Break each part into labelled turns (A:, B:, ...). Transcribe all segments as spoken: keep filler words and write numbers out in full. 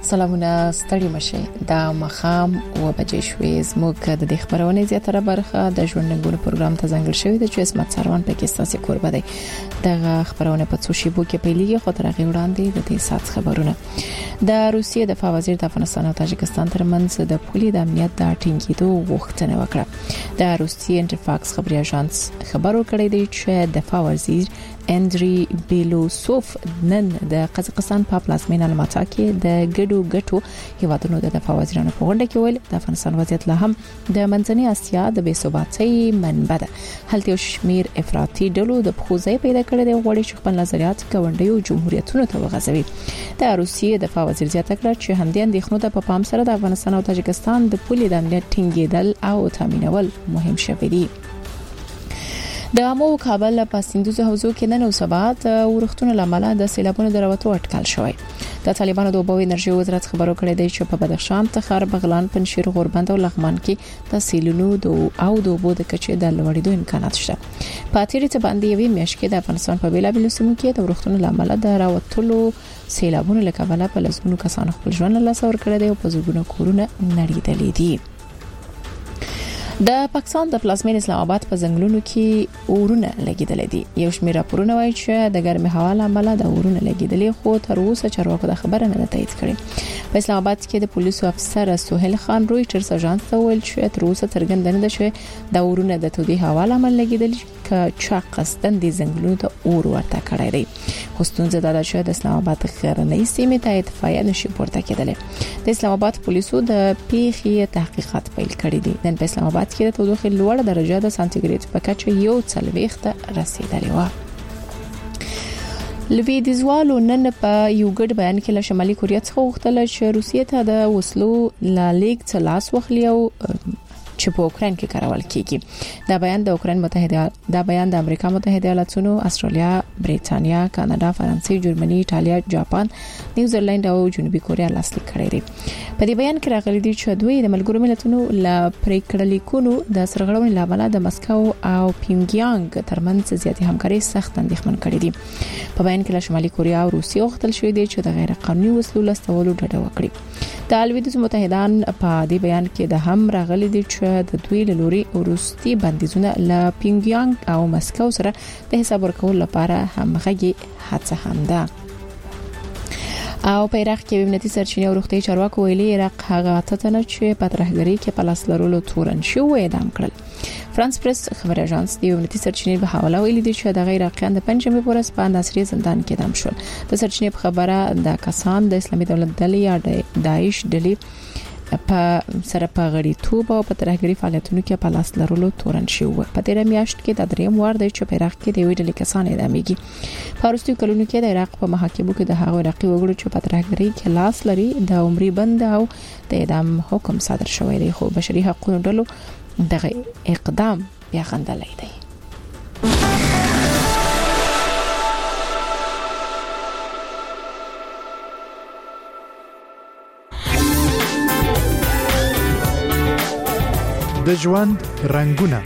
A: سلامونه ستړي مشه دا مخام و بجې شوې زموږ د دې خبرونه زیاتره برخه د ژوندنګونو پروګرام ته ځانګړی شوی د چې اسمت سروان پکې ستاسو کوربه دی دغه خبرونه په څو شیبو کې پیلېږي خو تر هغه وړاندې د دې سات خبرونه د روسیې د دفاع وزیر د افغانستان او تاجکستان ترمنځ د پولي د امنیت د ټینګېدو غوښتنه وکړه د روسیې انټرفاکس خبري اژانس خبرو کړی دی چې د دفاع وزیر اندري بیلوسوف نن د قزاقستان په پلازمینه الماتا کې د ګډو ګټو هیوادونو د دفاع وزیرانو په غونډه کې ویل د افغانستان وضعیت لا هم د منځنۍ اسیا د بې ثباتۍ منبع ده هلته شمیر افراطي ډلو د خوځي پیدا کړې د غوړي چې خپل نظریات کوونډیو جمهوریتونو ته وغځوي د روسیې د دفاع وزیر زیاته کړه چې همدې اندېښنو ته په پام سره د افغانستان او تاجکستان د پولي د امنیت ټینګېدل او تامینول مهم شوي دي د امو کابل په سیندوزو حوزو کې نن او سبا د ورښتونو لامل د سیلابونو دروازو اټکل شوی د طالبانو د اوبو انرژي وزارت خبرو کړې دی چې په بدخشان تخار بغلان پنځیر غوربند او لغمان کې د سیلونو او د اوبو د کچې د لوړېدو امکانات شته په تیرې ته باندې یوې میاشت کې د افغانستان په بیلابیلو سیمو کې د ورښتونو لامل د راوتلو سیلابونو لکه په لسګونو کسانو خپل ژوند له لاسه ورکړی دی او په زګونو کورونه نړیدلې دي د پاکستان د پلازمین اسلام آباد په ځنګلونو کې اورونه لګیدل دي یو شمېر راپورونه وایي چې د ګرمۍ هوا لامل د اورونه لګیدلې خو تر اوسه چارواکو د خبره نه تایید کړې په اسلام آباد کې د پولیسو افسر سہیل خان رويټرز اژانس ته ویل چې تر اوسه څرګند نه ده چې د اورونه د تودې هوا لامل لګیدل ک چا قصدن د ځنګلونو ته اور ورته کړی دی خو ستونزه دا ده چې د اسلام آباد غرنۍ سیمې ته اتفاقیه نشي پورته کېدل د اسلام آباد پولیسو د پیښې تحقیقات پیل کړي دي د اسلام آباد کې د تودوخې لوړه درجه د سانتیګریډ په کچه یو څلويخت رسیدلې و لویدیزوالو نن په یو ګډ بیان کې له شمالي کوریا څخه وغوښتل چې روسیې ته د وسلو لا لیک څلاس وخلی او چې په اوکرين کې کارول کیږي دا بیان د اوکرين متحده دا بیان د امریکا متحده ایالاتونو استرالیا بریټانیا کاناډا فرانسې جرمني ایتالیا جاپان نیوزیلند او جنوبي کوریا لاسلیک کړی دی په دې بیان کې راغلي دي چې دوی د ملګرو ملتونو لا پریکړلیکونو د سرغړونې لامل د مسکو او پیونګیانګ ترمنځ زیاتې همکاري سخت اندېښمن کړي دي په بیان کې له شمالي کوریا او روسیې غوښتل شوی دی چې د غیر قانوني وسلو لستولو ډډه وکړي د الویدوز متحدان په دې بیان کې د هم راغلي دي چې د دوی له لوري وروستي بندیزونه له پیونګیانګ او مسکو سره د حساب ورکول لپاره همغږي هڅه هم ده او په عراق کې امنیتي سرچینې او روغتي چارواکو ویلي عراق هغه تتنه چې په ترهګری کې په لاس لرلو تورن شو اعدام کړل فرانس پریس خبر اژانس د امنیتي سرچینې په حواله ویلي دی چې د غیر عراقیان د پنځمې پورس په انداسري زندان کې اعدام شول د سرچینې په خبره د کسان د اسلامي دولت ډلې یا داعش ډلې په سره په غړیتوب او په ترهګری فعالیتونو کې په لاس لرلو تورن شو په تیر میاشت کې د دریم وار د چې په عراق کې د ویډ لیکسان اعدامېږي په وروستیو کلونو کې د عراق په محاکمو کې د هغو عراقي وګړو چې په ترهګری کې لاس لري د عمرې بند او د اعدام حکم صادر شوی دی خو بشري حقوقو ډلو دغه اقدام بیا غندلای دی
B: د ژوند رنگونه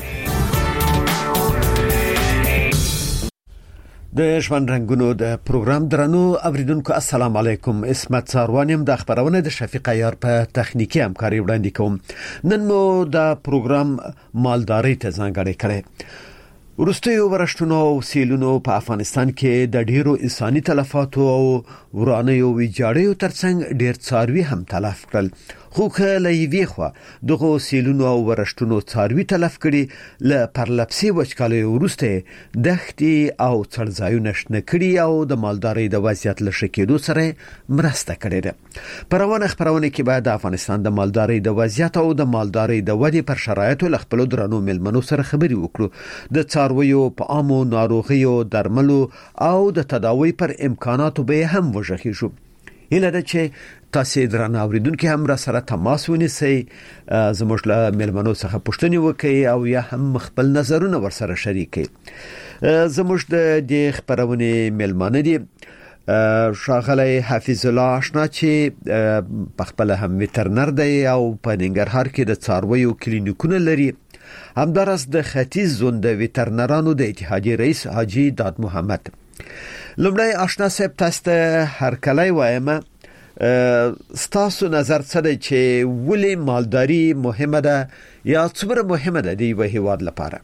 C: د ژوند رنگونو د پروګرام درنو اوریدونکو السلام علیکم اسمت ساروانیم د خبرونه د شفیق عیار په تخنیکی همکاري وړاندې کوم نن مو د پروګرام مالداري ته ځانګړی کړی ورستیو ورشتونو او سیلونو په افغانستان کې د ډیرو انساني تلفاتو او ورانیو ویجاړیو ترڅنګ ډیر څاروي هم تلف کړل خو کله یې خو دغه سیلونو او ورشتونو څاروي تلف کړي ل پرلپسي وچکالي ورسته دښتي او څړځایونه شنه کړي او د مالداري د وضعیت لشکېدو سره مرسته کړې ده پرونه خبرونه کې بعد د افغانستان د مالداري د وضعیت او د مالداري د ودی پر شرایطو لخپل درنو ملمنو سره خبري وکړو د څارویو په عامو ناروغیو درملو او د تداوی پر امکاناتو به هم وژغي شو اله د چې تاسو درنه اوریدونکو هم را سره تماس ونیسئ زموږ له ملمنو څخه پوښتنه وکړئ او یا هم خپل نظرونه ورسره شریکئ زموږ د دې خبرونه ملمنه دي شاغلی حفیظ الله آشنا چې په خپل هم وترنر دی او په ننګرهار کې د څارویو کلینیکونه لري همدارس د ختیځ زون د وترنرانو د اتحادیې رئیس حاجی داد محمد لمړی آشنا صاحب تاسو هر کله وایم ستاسو نظر څه دی چې ولې مالداري مهمه ده یا څومره مهمه ده د یو هیواد لپاره؟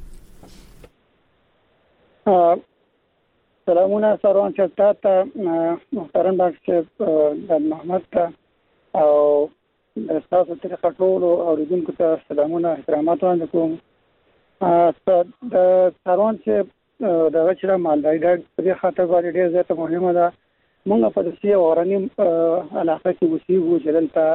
D: سلامونه سروان چاته محترم ډاکټر محمد او تاسو ته ټول اوریدونکو ته سلامونه احترامات وړاندې کوم. د سروان چې د غچره مالداري د په خاطر باندې ډېر زیاته مهمه ده. موږ په دې اوراني علاقه کې وسیږو چې دلته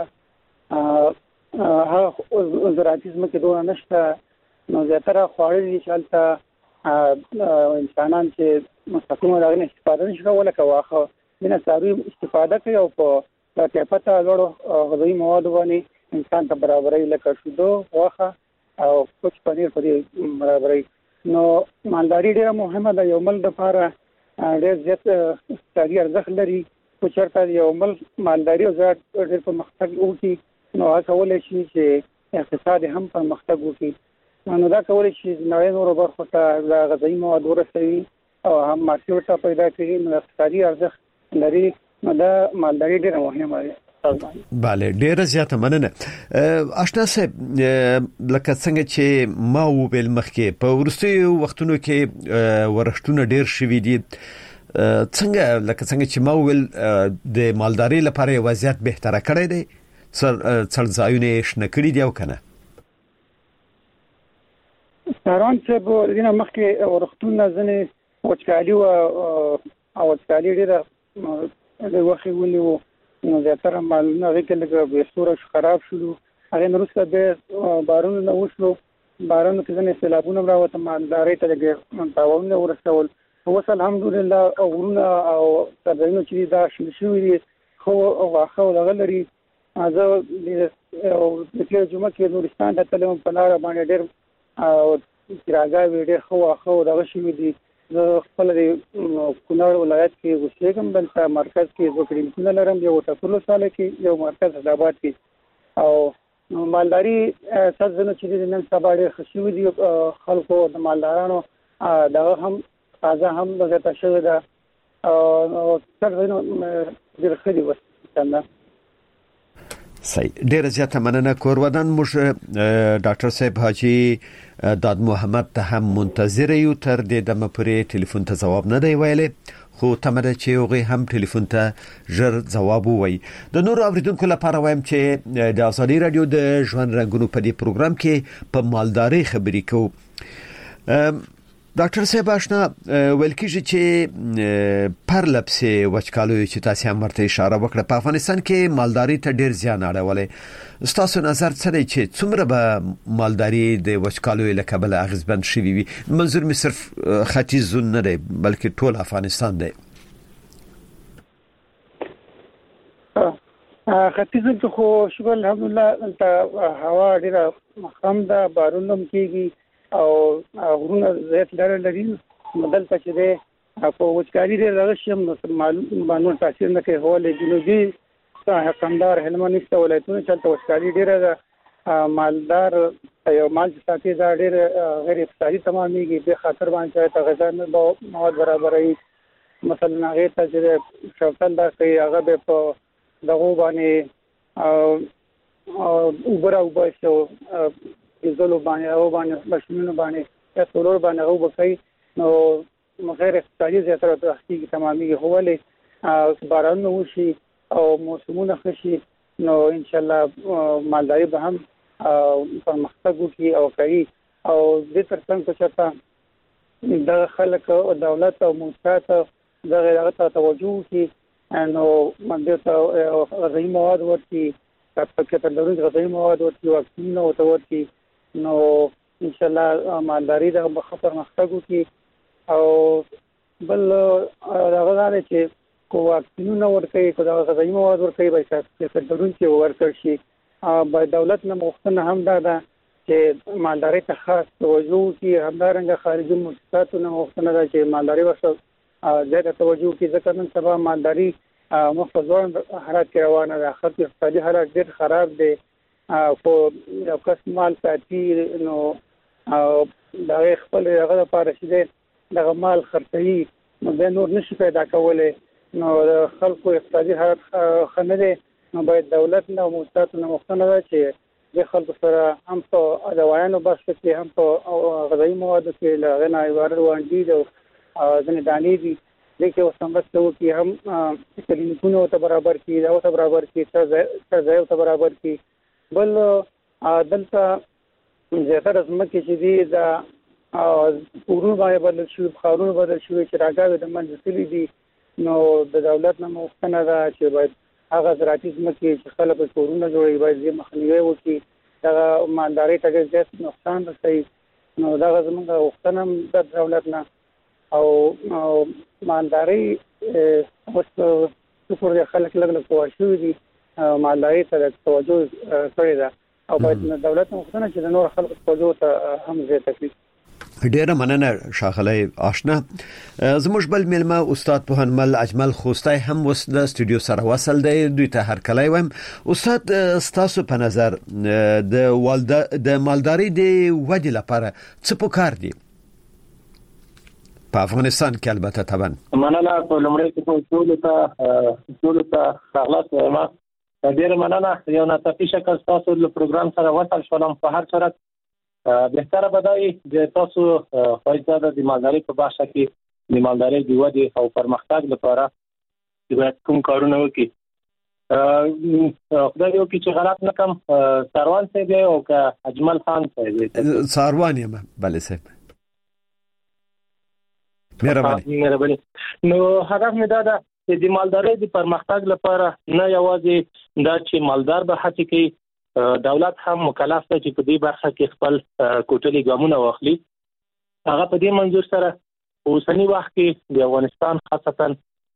D: هغه زراعتي ځمکې دوه نشته، نو زیاتره خواړه دي چې هلته انسانان چې مستقیمه دغه استفاده نشي کولای کواخه منه څاروي استفاده کوي او په کیفیت لوړ غذایي مواد باندې انسان ته برابرۍ لکه شیدو، غوښه او کوچ پنیر په دې برابرۍ. نو مالداري ډیره مهمه ده. یو مل لپاره ډیر زیات اقتصادي ارزښت لري. خو چېرته یو مل مالداري او زراعت ډیر پرمختګ وکړي نو هغه کولی شي چې اقتصاد هم پرمختګ وکړي. نو دا کولی شي نړۍ نورو برخو ته د غذایي مواد ورسوي او هم مارکیټ ته پیدا کړي. نو اقتصادي ارزښت لري. نو دا مالداري ډیره مهمه ده.
C: بله ډیره زیاته مننه. آشنا صاحب لکه څنګه چې ما وویل مخکې په وروستیو وختونو کې ورښتونه ډیر شوي دي، څنګه لکه څنګه چې ما وویل د مالداري لپاره وضعیت بهتره کړی دی، څړځایونه شنه کړي دي او کنه؟
D: ساران چې په دینه مخکې ورښتونه ځنې وچکالي او وچکالي ډیره د وخت ونیو، نو زیاتره مالونه هغه کې لږ به سوره خراب شول. هغه وروسته به بارونو نه وشلو، بارونو کې ځنې سیلابونه راوته، مالداري ته لږ تاوان ورسول. اوس الحمدلله غرونه او ترځایونه چې دا شوي دي خو واخه ولغلري. زه د دې جمعه کې نورستان ته تلم، په لار باندې ډېر او راځي ډېر خو واخه ولغه شوي دي. زه خپل د کونړ ولایت کې اوسېږم، دلته مرکز کې زه کلینیکونه لرم، یو ټاکلو ساله کې یو مرکز حیدرآباد کې. او مالداري څه چې نن سبا ډېر خشوي دي خلکو د مالدارانو دغه هم تازه هم دغه شوی ده او څنګه نو ډېر خدي وسته.
C: صحیح، ډیره زیاته مننه. کورودان موږ ډاکټر صاحب حاجی داد محمد ته هم منتظر یو، تر دې دمه پورې ټلیفون ته جواب نه دی ویلي، خو تمره چې هغه هم ټلیفون ته ژر جواب ووي. د نور اوریدونکو لپاره وایم چې د ازادي رادیو د ژوند رنگونو په دې پروګرام کې په مالداري خبرې کوو. ډاکټر صاحب آشنا ویل کېږي چې پرلپسې وچکالو چې تاسو هم ورته اشاره وکړه په افغانستان کې مالداري ته ډیر زیان اړولی. ستاسو نظر څه دی چې څومره به مالداري د وچکالو له کبله اغیزمن شوي وي؟ منظور مې صرف ختیځ نه دی بلکې ټول افغانستان دی.
D: ختیځ کې خو شکر الحمدلله هوا ډیره مخم ده، بارونه هم کېږي او غرونه زیات لري لري مدل ته چې ده په وچکالي ډېر راغشم نو معلوم تاثیر نه کوي. هو له جنوبي حکمدار هلمند ولایتونو چې وچکالي ډېره مالدار یو مال چې ساتي دا ډېر غیر اقتصادي تمامېږي، به خاطر باندې ته غذا مواد برابرۍ مثلا هغه ته چې شوتل دا کوي هغه به په دغه باندې او وګړه وباسو زلو باندې او باندې ماشینونو باندې یا سولر باندې او بکای نو غیر اقتصادي زیاتره تحقیق تمامي هوله بارانو وشي او موسمونه خشي نو ان شاء الله مالداري به هم پرمختګ وکړي او کوي. او د ترڅنګ چې د خلک او دولت او مؤسسات د غیرت توجه وکړي نو باندې ته غذایي مواد ورتي پکې ته لري غذایي مواد ورتي واکسین او ورتي نو ان شاء الله مالداري د خطر مختګ وکړي. او بل هغه دا چې کو واکسینونه ورکړي کو د غذایي مواد ورکړي به چې درون کې ورکړ شي. به دولت نه مختنه هم دا ده چې مالداري ته خاص توجه وکړي، همدارنګه خارجي مؤسساتو نه مختنه ده چې مالداري ورسره زیاته توجه وکړي، ځکه نن سبا مالداري مخزون حالات کې روانه ده، خاطر اقتصادي حالات ډېر خراب دي. خو یو کس مال ساتي نو دا خپل هغه لپاره چې دغه مال خرڅوي نو د نور نشي پیدا کولای نو د خلکو اقتصادي حالت خنره نو باید دولت نو مؤسسات نو مختنه چې د خلکو سره هم په دوايانو بس کې هم په غذایی موادو کې لغنه عبارت وانډي او ځنې دانې دي لیکي وسمبستو کې هم کلینیکونو ته برابر کې دا ته برابر کې تر ځای ته برابر کې بل دلته زیاتره زمکه چې دي دا پورونو باندې بدل شو خارونو بدل شو چې راګاوي د منځلي دي نو د دولت نه مختنه ده چې باید هغه زراعتي زمکه چې خلک په پورونو جوړي باید یې مخنیوي وکړي دا مالداري ته ډېر نقصان رسوي نو دا زموږ وختنه د دولت نه او مالداري اوس څو خلک لګ لګ کوشش دي مالداري ته توجه کړی ده او باید دولت مختنه چې د نور خلکو توجه ته هم زیاته کړي.
C: ډیره مننه شاغلی آشنا. زموږ بل ملما استاد پوهنمل اجمل خوستای هم وس د استودیو سره وصل دی دوی ته هر کله وایم. استاد ستاسو په نظر د والده د مالداري د ودی لپاره څه پکار دي په افغانستان کې؟ البته طبعا
E: مننه په لمړی کې په ټول ته ټول ته خلاص ما ډیره مننه یو ناتفي شکل تاسو له پروګرام سره وصل شولم. په هر صورت بهتره بدای د تاسو فائدہ د مالداري په بحث کې د مالداري د ودی او پرمختګ لپاره د کوم کارونه وکړي. خدای یو کې چې غلط نکم سروان صاحب او که اجمل خان صاحب
C: سروان یم بله صاحب مهرباني
E: مهرباني نو هدف مې دا ده چې د مالدارۍ د پرمختګ لپاره نه یوازې دا چې مالدار به هڅه کوي دولت هم مکلف دی چې په دې برخه کې خپل کوټلي ګامونه واخلي. هغه په دې منظور سره اوسنی وخت کې د افغانستان خاصتا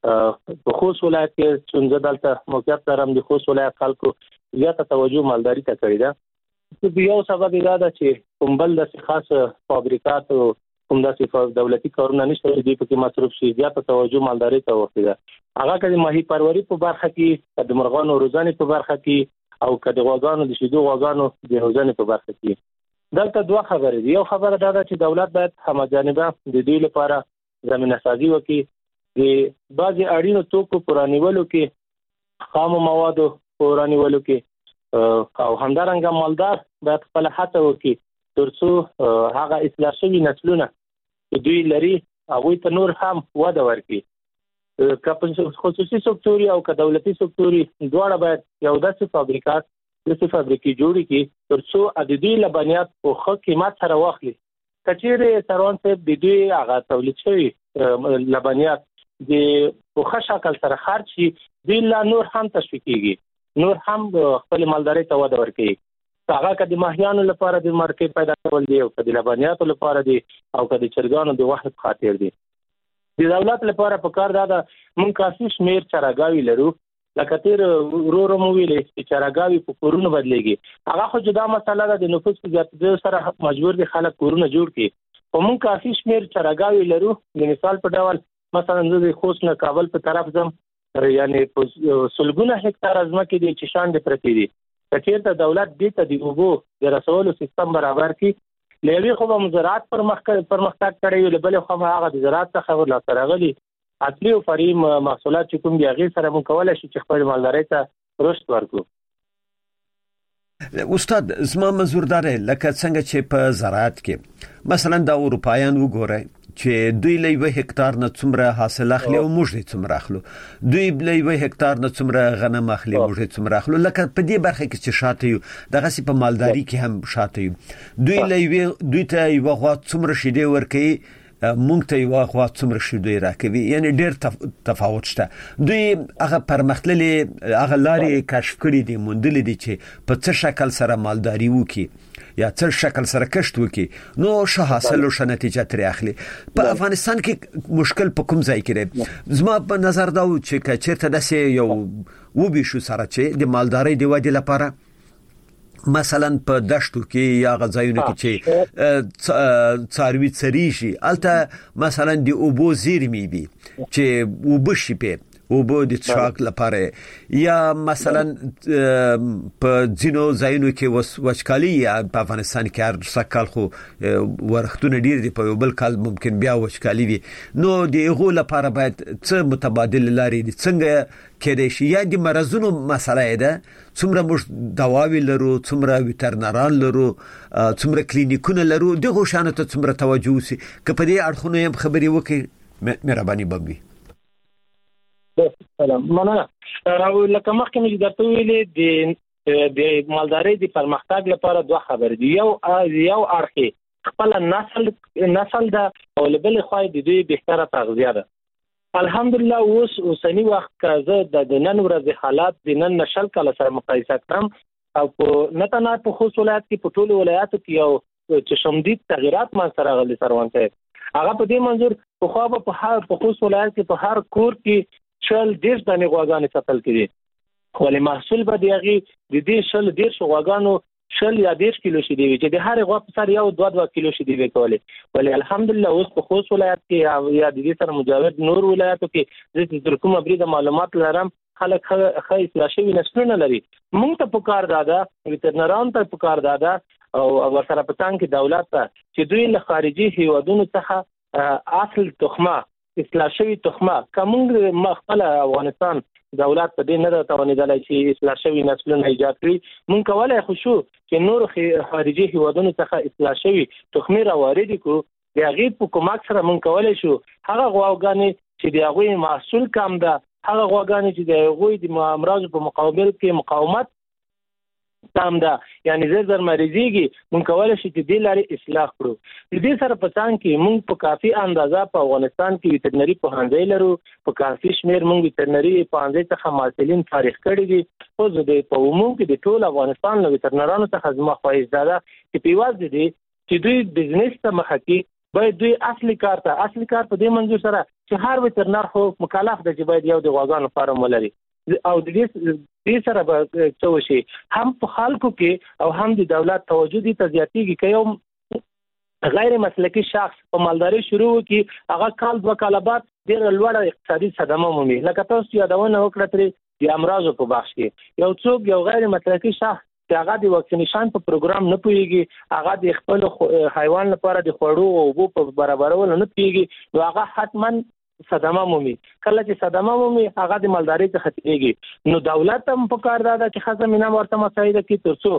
E: په خوست ولایت کې څنګه دلته موقعیت لرم د خوست ولایت خلکو زیاته توجه مالداري ته کړی ده. د یو سبب دا ده چې کوم بل د خاص فابریکات او کوم داسې دولتي کارونه نشته چې په کې مصرف شي زیاته توجه مالداري ته وکړي. هغه کله ماهی پروری په برخه کې د مرغانو روزانه په برخه کې او کله غواګانو د شیدو غواګانو د روزانه په برخه کې دلته دوه خبرې دي. یو خبره دا ده چې دولت باید همجانبه د دې لپاره زمينه سازي وکړي د بعضي اړینو توکو پرانیولو کې خام موادو پرانیولو کې او همدارنګه مالدار باید خپل هڅه وکړي ترڅو هغه اصلاح شوی نسلونه دوی لري هغه ته نور هم وده ورکړي. که خصوصي سکتوري او که دولتي سکتوري دواړه باید یو داسې فابریکات داسې فابریکې جوړې کړي ترڅو د دې لبنیات په ښه قیمت سره واخلي. که چیرې سروان صاحب د دې هغه تولید شوي لبنیات د په ښه شکل سره خرڅ شي دوی لا نور هم تشویق کېږي نور هم خپل مالدارۍ ته وده ورکوي. هغه کدي ماهیانو لپاره د مارکیټ پیدا کول دي او کدي لبنیاتو لپاره دي او کدي چرګانو د وحدت خاطر دي. د دولت لپاره په کار دا ده مونږ کافي شمیر چرګاوي لرو لکه تیر ورو مو ویلې چې چرګاوي په کورونو بدلېږي. هغه خو جدا مسله ده د نفوس په زیاتېدو سره مجبور دي خلک کورونه جوړ کړي. په مونږ کافي شمیر چرګاوي لرو. د مثال په ډول مثلا د خوست نه کابل په طرف زم یعنی سلګونه هکتار ځمکې دي چې شان دي پرتې دي. کچېرته دولت دې ته د اوبو د رسولو سیستم برابر کړي لوي خو به زراعت پرمختګ پرمختګ کړي وي بل خو هغه د زراعت څخه ورلاسته راغلي اصلي او فرعي محصولات چې کوم دی هغه سره مونږ کولای شو چې خپل مالدارۍ ته رشد ورکړو.
C: استاد زما منظور داره لکه څنګه چې په زراعت کې مثلا د اروپایان وګورئ چې دوی له یو هکتار نه څومره حاصل اخلي او موږ یې څومره اخلو. دوی له یو هکتار نه څومره غنم اخلي موږ یې څومره اخلو. لکه په دې برخه کې چې شاته یو دغه سی په مالداري کې هم شاته یو. دوی له یو دوی ته یو غوا څومره شیدې ورکوي مونږ ته یو غوا څومره شیدې راکوي. یعنی ډېر تفاوت شته. دوی هغه پرمختللي هغه لارې کشف کړي دي موندلې دي چې په څه شکل سره مالداري وکړي یا څه شکل سره کشت وکړي نو شه حاصل او شه نتیجه ترې اخلي. په افغانستان کې مشکل په کوم ځای کې دی؟ زما په نظر دا و چې چیرته داسې یو وبې شو سره چې د مالدارۍ د ودې لپاره مثلا په دشتو کې یا غځایونو کې چې څاروي څری شي الته مثلا د اوبو زیرمې وي چې وبشي په او بو د څښاک لپاره یا مثلا په ځینو ځایونو کې وچکالي یا په افغانستان کې هر سکهال خو ورختونه ډیر دي په یو بل کال ممکن بیا وچکالي وي نو دغه لپاره باید څه متبادل لاري دي څنګه کېدای شي یا د مرزونو مسله ده څومره موږ دواوی لرو څومره ویټرنران لرو څومره کلینیکونه لرو دغه شانه ته څومره توجه وسی که په دې اړخونه هم خبري وکړي مهرباني بوي
E: سلام مننه لکه مخکې مې درته ویلې د د مالدارۍ د پرمختګ لپاره دوه خبر دي یو یو اړخي خپل نسل نسل دا او بل خو د دوی بهتره تغذیه ده الحمدلله اوس اوسنی وخت کې د نن ورځې حالات د نن نشل کله سره مقایسه کړم او په نتنا په خصوص ولایت کې په ټولو ولایاتو کې یو چشمدید تغیرات ما سره غلي سروان ته هغه په دې منظور په خو په هر په خصوص ولایت کې په هر کور کې شل دیش د غواګانې ساتل کېږي ولې محصول به دیږي د دې شل دیش غواګانو شل یا دیش کیلو شي دی چې د هر غوا په سر یو دوه دوه کیلو شي دی وکولې ولې الحمدلله اوس په خصوص ولایت کې یا د دې سره مجاور نور ولایتو کې د کومه بری د معلومات لرم خلک خې اسلاشي نسلونه لري مونږ ته پکار دادا ویټرنران ته پکار دادا او ورسره پتان کې دولت ته چې دوی له خارجي هیوادونو څخه اصل تخمه اسلاشي تخمه کومه مخفله افغانستان دولت په دې نه توانیدلای چې اصلاح شوی نسلونه ایجاد کړي مونږ کولای خو شو چې نور خارجي هیوادونو څخه اصلاح شوی تخمیر وارد کړو د هغه په کومک سره مونږ کولای شو هغه غواګانې چې د هغه محصول کم ده هغه غواګانې چې د هغه د امراض په مقابل کې مقاومت تام ده یعنی زر زر مریضيږي مونږ کولای شو چې د لاري اصلاح کړو د دې سره پسان کې مونږ په کافي اندازه په افغانستان کې ویټرنري پوهنځي لرو په کافي شمیر مونږ ویټرنري پوهنځي څخه ماسلین فارغ کړي دي خو د په عموم کې د ټول افغانستان له ویټرنرانو څخه زما خواهش ده چې پیواز دي چې دوی بزنس ته مخکې باید دوی اصلي کار ته اصلي کار په دې منځ سره چې هر ویټرنر خو مکلف دی چې باید یو د غواګانو فارم ولري او د دې دې سره به څه وشي هم په خلکو کې او هم د دولت توجه دي ته زیاتېږي که یو غیر مسلکي شخص په مالداري شروع وکړي هغه کال دوه کاله بعد ډېره لوړه اقتصادي صدمه مومي لکه تاسو یادونه وکړه ترې د امراضو په بخش کې یو څوک یو غیر مسلکي شخص چې هغه د واکسینیشن په پروګرام نه پوهیږي هغه د خپل حیوان لپاره د خوړو او اوبو په برابرولو نه پوهیږي نو هغه حتما صدمه مومي کله چې صدمه مومي هغه د مالداري څخه تیږي نو دولت هم په کار ده چې خاصه مینه ورته مساعده کوي ترڅو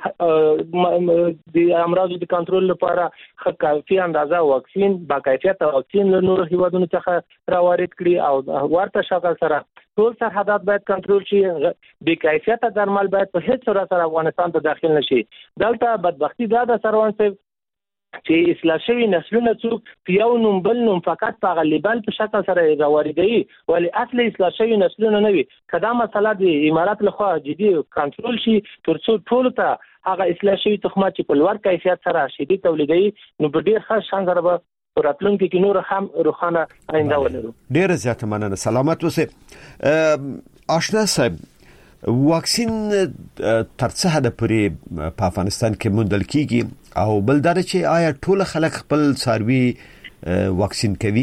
E: د امراضو د کنټرول لپاره کافي اندازه واکسین با کیفیت واکسین له نورو هیوادونو څخه راوارد کړي او ورته شکل سره ټول سرحدات باید کنټرول شي بې کیفیت درمل باید په هیڅ صورت سره افغانستان ته داخل نشي دلته بدبختی دا د سروان صاحب چې اصلاح شوی نسلونه څوک یو نوم بل نوم فقط په غلیبال په شکل سره راوړي ولی اصلي اصلاح شوی نسلونه نه وي کدا مسله د امارات لخوا جدي کنټرول شي ترڅو ټول ته هغه اصلاح شوی تخمه چې په لوړ کیفیت سره شدي تولیدي نو په ډیر ښه شان سره به راتلونکي کې نور هم روښانه آینده ولرو
C: ډیر زیات مننه سلامت اوسئ آشنا صاحب واکسین تر څه حد پورې په افغانستان کې موندل کیږي او بلدار چې آیا ټول خلک خپل څاروي واکسین کوي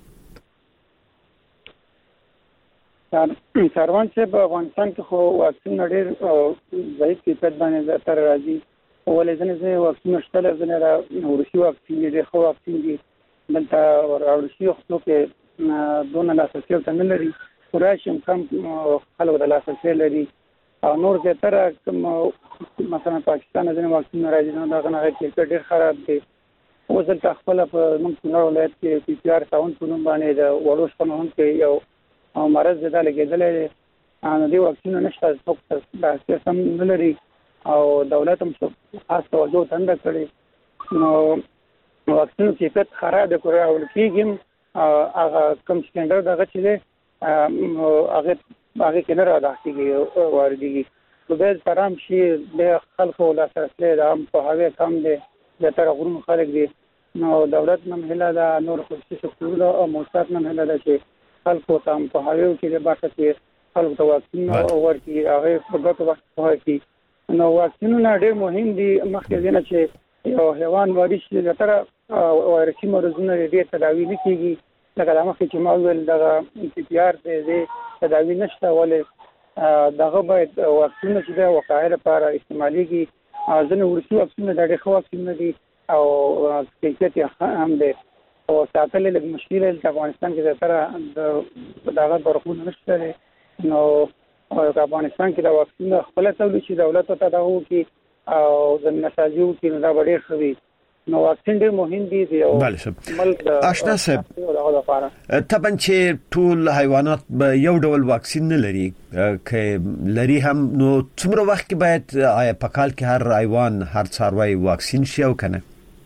D: سروان چې په افغانستان کې خو واکسین ډېر ضعیف کیفیت باندې تر راځي ولې ځنه چې واکسین شته ځنه را روسي واکسین دي خو واکسین دي دلته روسي خو کې دونه لاسرسي ته نه لري وراشم کم خلک د لاسرسي لري او نور زه تر کوم مثلا پاکستان ځنه واکسین راځي نو دا غنغه کې ډېر خراب دي اوس تل خپل په موږ نور ولایت کې پی پی آر تاون په نوم باندې د وروش قانون کې یو او مرز زده لګیدل ان دی واکسین نشته څوک دا سم نه لري او دولت هم خاص توجه تند کړي نو واکسین کیفیت خراب دی کړو او کېږي هغه کم سټانډرډ هغه چې هغه هغه کې نه راځي واردېږي نو به ترام شي د خلکو لاسرسي د هم په هغه کم دي د تر غرونو خلک دي نو دولت نه هله دا نور خصوصي سکتور او موسسات نه هله دا چې خلکو ته په هغه کې د باکه کې خلکو ته واکسین ورکړي هغه په ګټه وخت ورکړي نو واکسینونه ډېر مهم دي مخکې نه چې یو حیوان وارث د تر وایرسي مرزونه ډېر تداوی نه کیږي لکه د مخکې چې ما ویل دغه پی پی آر دی تداوی نشته ولې دغه باید واکسین چې د وقایې لپاره استعماليږي ځنه ورسي واکسین د ډېر خو واکسین دي او کیفیت هم دی او ساتل له مشکل د افغانستان کې زیاتره دغه برخونه نشته نو په افغانستان کې د واکسین خپل تولید چې دولت ته دغه کې او د نساجو کې دا ډېر خوي نو واکسین ډېر مهم دي دی او
C: ملک آشنا صاحب طبعا چې ټول حیوانات به یو ډول واکسین نه لري کې لري هم نو څومره وخت کې باید آیا په کال کې هر حیوان هر څاروی واکسین شي او کنه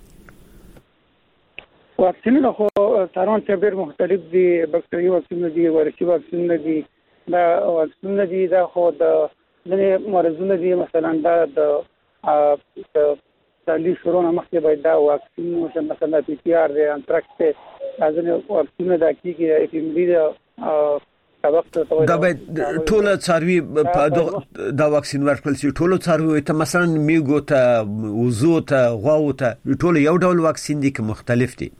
D: واکسینونه خو څاروان ته ډېر مختلف دي بکټري واکسین دي وایرسي واکسین دي دا واکسین دي دا خو د د مرزونه دي مثلا دا د ا تعلیق شروع نه مخکې باید دا واکسین مثلا مثلا پی پی آر دی انټراکس ته ځنه واکسین دا کیږي اف ام ډي دا سبق ته
C: دا باید ټول څاروي دا واکسین ورکړل شي ټول څاروي ته مثلا میګو ته وزو ته غواو ته ټول یو ډول واکسین دي که مختلف دي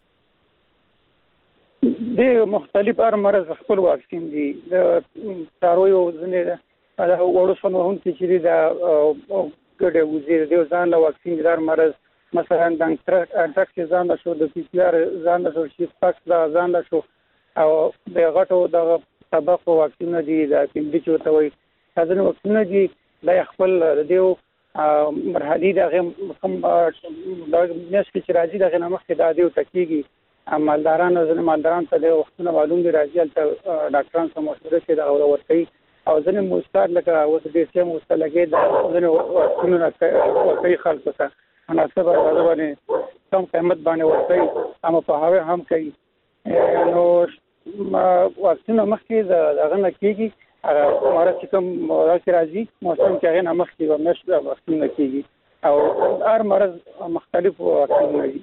D: د مختلف هر مرض خپل واکسین دي د څاروي ځنه دا وړو شنو هم چې دا ګډه وزیر دی ځان له واکسین دار مرض مثلا د انټراکس ځان شو د پی پی آر ځان شو چې پاک ځان شو او د غټو د سبق واکسین دي د پینډي چوته وي ځنه واکسین دي د خپل دیو مرحلي دغه کوم د نس کې راځي دغه نمخ د دیو تکیږي مالداران ځنه مالداران ته د وختونه معلوم دي راځي ته ډاکټران سره مشوره کوي دا ورته او ځنه مستعد لکه اوس دې چې مستلګي د ځنه څنګه ورته خلکو ته مناسبه غوړنه کم قیمت باندې ورته هم په هغه هم کوي نو ما واکسین مخکې دغه نه کیږي هغه مرض کوم راځي راځي موسم کې هغه مخکې ورنشته واکسین کیږي او هر مرض مختلف واکسین دي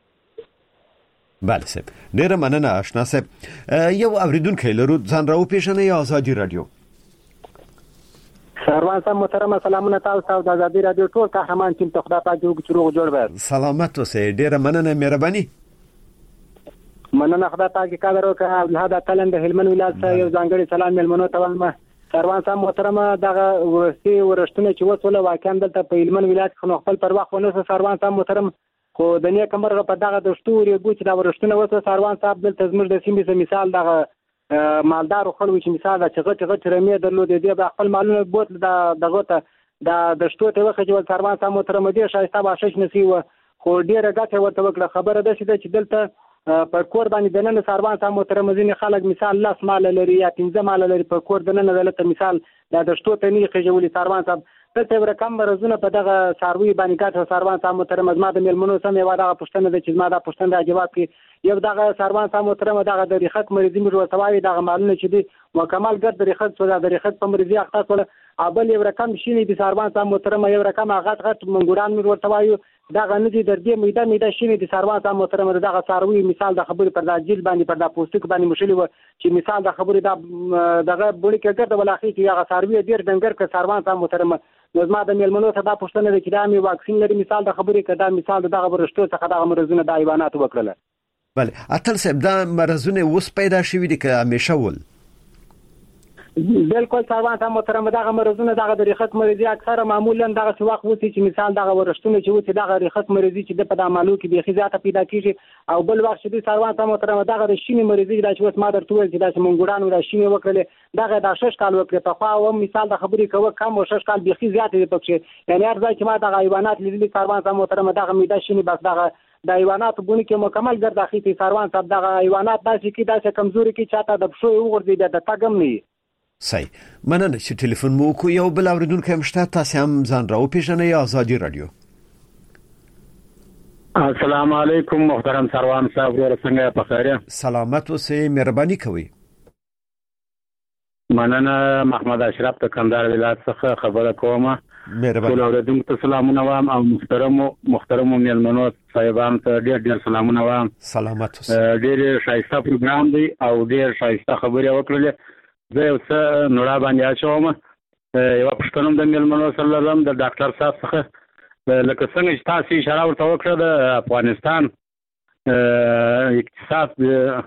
C: بله صاحب ډیره مننه آشنا صاحب یو اوریدونکو لرو ځان راو پیژنې یا آزادي رادیو
F: سروان صاحب محترم سلامونه تاسو ته د آزادي رادیو ټول قهرمان ټیم ته خدای پاک جوړ چروغ جوړ وي
C: سلامت اوسئ ډیره مننه مهرباني
F: مننه خدای پاک قدر وکړه عبدالهادي تلند هلمند ولایت ته یو ځانګړي سلام ملمنو ته وایم سروان صاحب محترم دغه ورسي ورشتونه چې وسوله واقعا دلته په هلمند ولایت کې خپل پر وخت ونه سروان صاحب محترم خو د نیک مرغه په دغه د شتوري ګوچ دا ورشتونه وسوله سروان صاحب دلته زموږ د سیمې مثال دغه مالدار خو چې مثال دا چې غټ غټ رمې درلود دي په خپل مالونه بوت دا دغه ته دا د شتو ته وخت چې سروان صاحب محترم دي شایسته باشش نسی و خو ډیره ګټه ورته وکړه خبره ده چې دلته په کور باندې د نن سروان صاحب محترم ځینې خلک مثال لاس مال لري یا پنځه مال لري په کور د نن دلته مثال دا د شتو ته نه خېجولي سروان صاحب دلته رقم مرزونه په دغه ساروي باندې ګټه سروان صاحب محترم ازما د ملمنو سم یو دغه پښتنه د چې ما دا پښتنه د جواب کې یو دغه سروان صاحب محترم دغه د ریخت مریضي مر وسوي دغه مالونه چې دي وکمال ګر د ریخت څو د ریخت په مریضي اخته ول ابل یو رقم شینې د سروان صاحب محترم یو رقم غټ غټ منګوران مر ورتوي دغه نه دي د دې میده میده شینې د سروان صاحب محترم دغه ساروي مثال د خبرې پر د جیل باندې پر د پوستک باندې مشلي و چې مثال د خبرې د دغه بولی کې ګر د ولاخي چې هغه ساروي ډیر ډنګر ک سروان صاحب محترم نظم د ملمنو ته دا پښتنه د کلامي واکسین لري مثال د خبرې کدا مثال دغه ورشتو څخه دغه مرزونه د حیوانات وکړل
C: بله اتل صاحب دا مرزونه اوس پیدا شوي دي که همیشه ول
F: بالکل سروان صاحب محترم دغه مرزونه دغه د ریخت مریضي اکثره معمولا دغه څه وخت وتی چې مثال دغه ورشتونه چې وتی دغه ریخت مریضي چې د په عملو کې به خزاته پیدا کیږي او بل وخت چې سروان صاحب محترم دغه د شینې مریضي د چې ما درته ویل چې د منګوران او د شینې وکړل دغه د شش کال وکړه په خوا او مثال د خبرې کوه کم او شش کال به خزاته دی پکې یعنی ارزای چې ما دغه حیوانات لیدلي سروان صاحب محترم دغه میده شینې بس دغه د حیوانات بونه کې مکمل ګرځاخي ته سروان صاحب دغه حیوانات داسې کې داسې کمزوري کې چاته د پښو وګرځي د تاګم نه
C: صحیح مننه چې ټلیفون مو کو یو بل اوریدونکو مشته تاسو هم ځان راو پیژنئ یا آزادي رادیو
G: السلام علیکم محترم سروان صاحب ورڅنګه په خیر
C: سلامت اوسئ مهرباني کوئ
G: مننه محمد اشرف ته کندهار ولایت څخه خبره کوم
C: مهرباني
G: ټول اوریدونکو ته سلامونه وایم او محترم محترم ملمنو صاحبان ته ډېر ډېر سلامونه وایم
C: سلامت اوسئ
G: ډېر شایسته پروګرام دی او ډېر شایسته خبرې وکړلې زه یو څه نوړه باندې اچوم یو پښتنم د ملمنو صلی الله علیه وسلم د ډاکټر صاحب څخه لکه څنګه چې تاسو اشاره ورته وکړه د افغانستان اقتصاد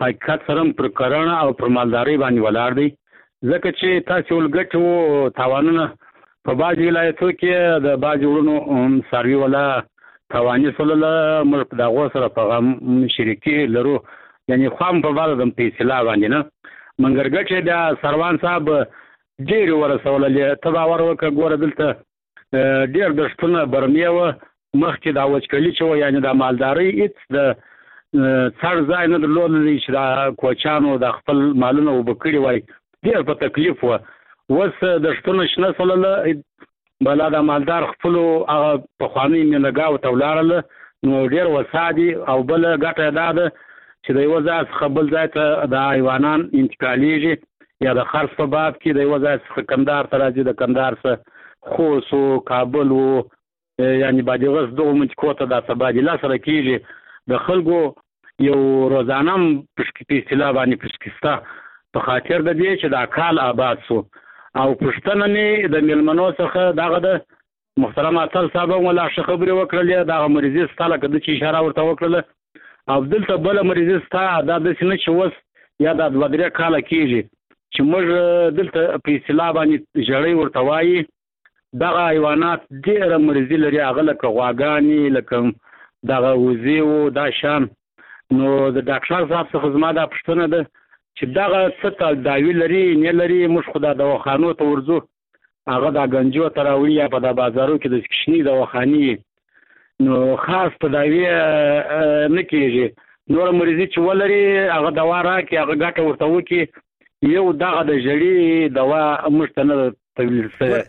G: حقیقت سره پر کرنه او پر مالداري باندې ولاړ دی ځکه چې تاسو ولګټو تاوانونه په باج ولایتو کې د باج ورونو سروي ولا توانې سره موږ په دغه سره په شریکي لرو یعنی خام په باندې د پیسلا باندې نه منګرګټ د سروان صاحب ډیر ورسولې تبا ورکه ګوره دلته ډیر دشتونه برمیوه مخکې دا وچکلي چې یعنی د مالداري هیڅ د څار ځای نه درلودلی چې د کوچانو د خپل مالونه وبکړي وای ډیر په تکلیف و وس دشتونه شنه سولله بلا د مالدار خپل هغه په خواني منګاو تولاړل نو ډیر وسادي او بل ګټه ده چې د یو ځای خپل ځای ته د حیوانان انتقالیږي یا د خرڅ په باب کې د یو ځای څخه کندهار ته راځي د کندهار څخه خوست او کابل او یعنی بادغیس دغه منطقو ته د تبادله سره کېږي د خلکو یو روزانه په اصطلاح باندې پسکستا په خاطر د دې چې د کال آباد سو او پښتنه نه د ملمنو څخه دغه د محترم اصل صاحب ولا خبرې وکړلې د مریض ستاله کده چې اشاره ورته وکړله او دلته بل مریض ستا د سینې چې وس یا د ودرې کال کېږي چې موږ دلته په اصطلاح باندې جړې ورته وایي دغه حیوانات ډېره مرضي لري هغه لکه غواګانې لکه دغه وزې و دا شان نو د ډاکټر صاحب څخه زما دا پوښتنه ده چې دغه څه تداوي لري نه لري موږ خو د دواخانو ته ورځو هغه د ګنجو ته راوړي یا په د بازارو کې د کشني دواخانې نو خاص تداوي نه کېږي نور مرضي چې ولري هغه دوا راکړي هغه ګټه ورته وکړي یو دغه د جړی دوا مشتنه تبلیغ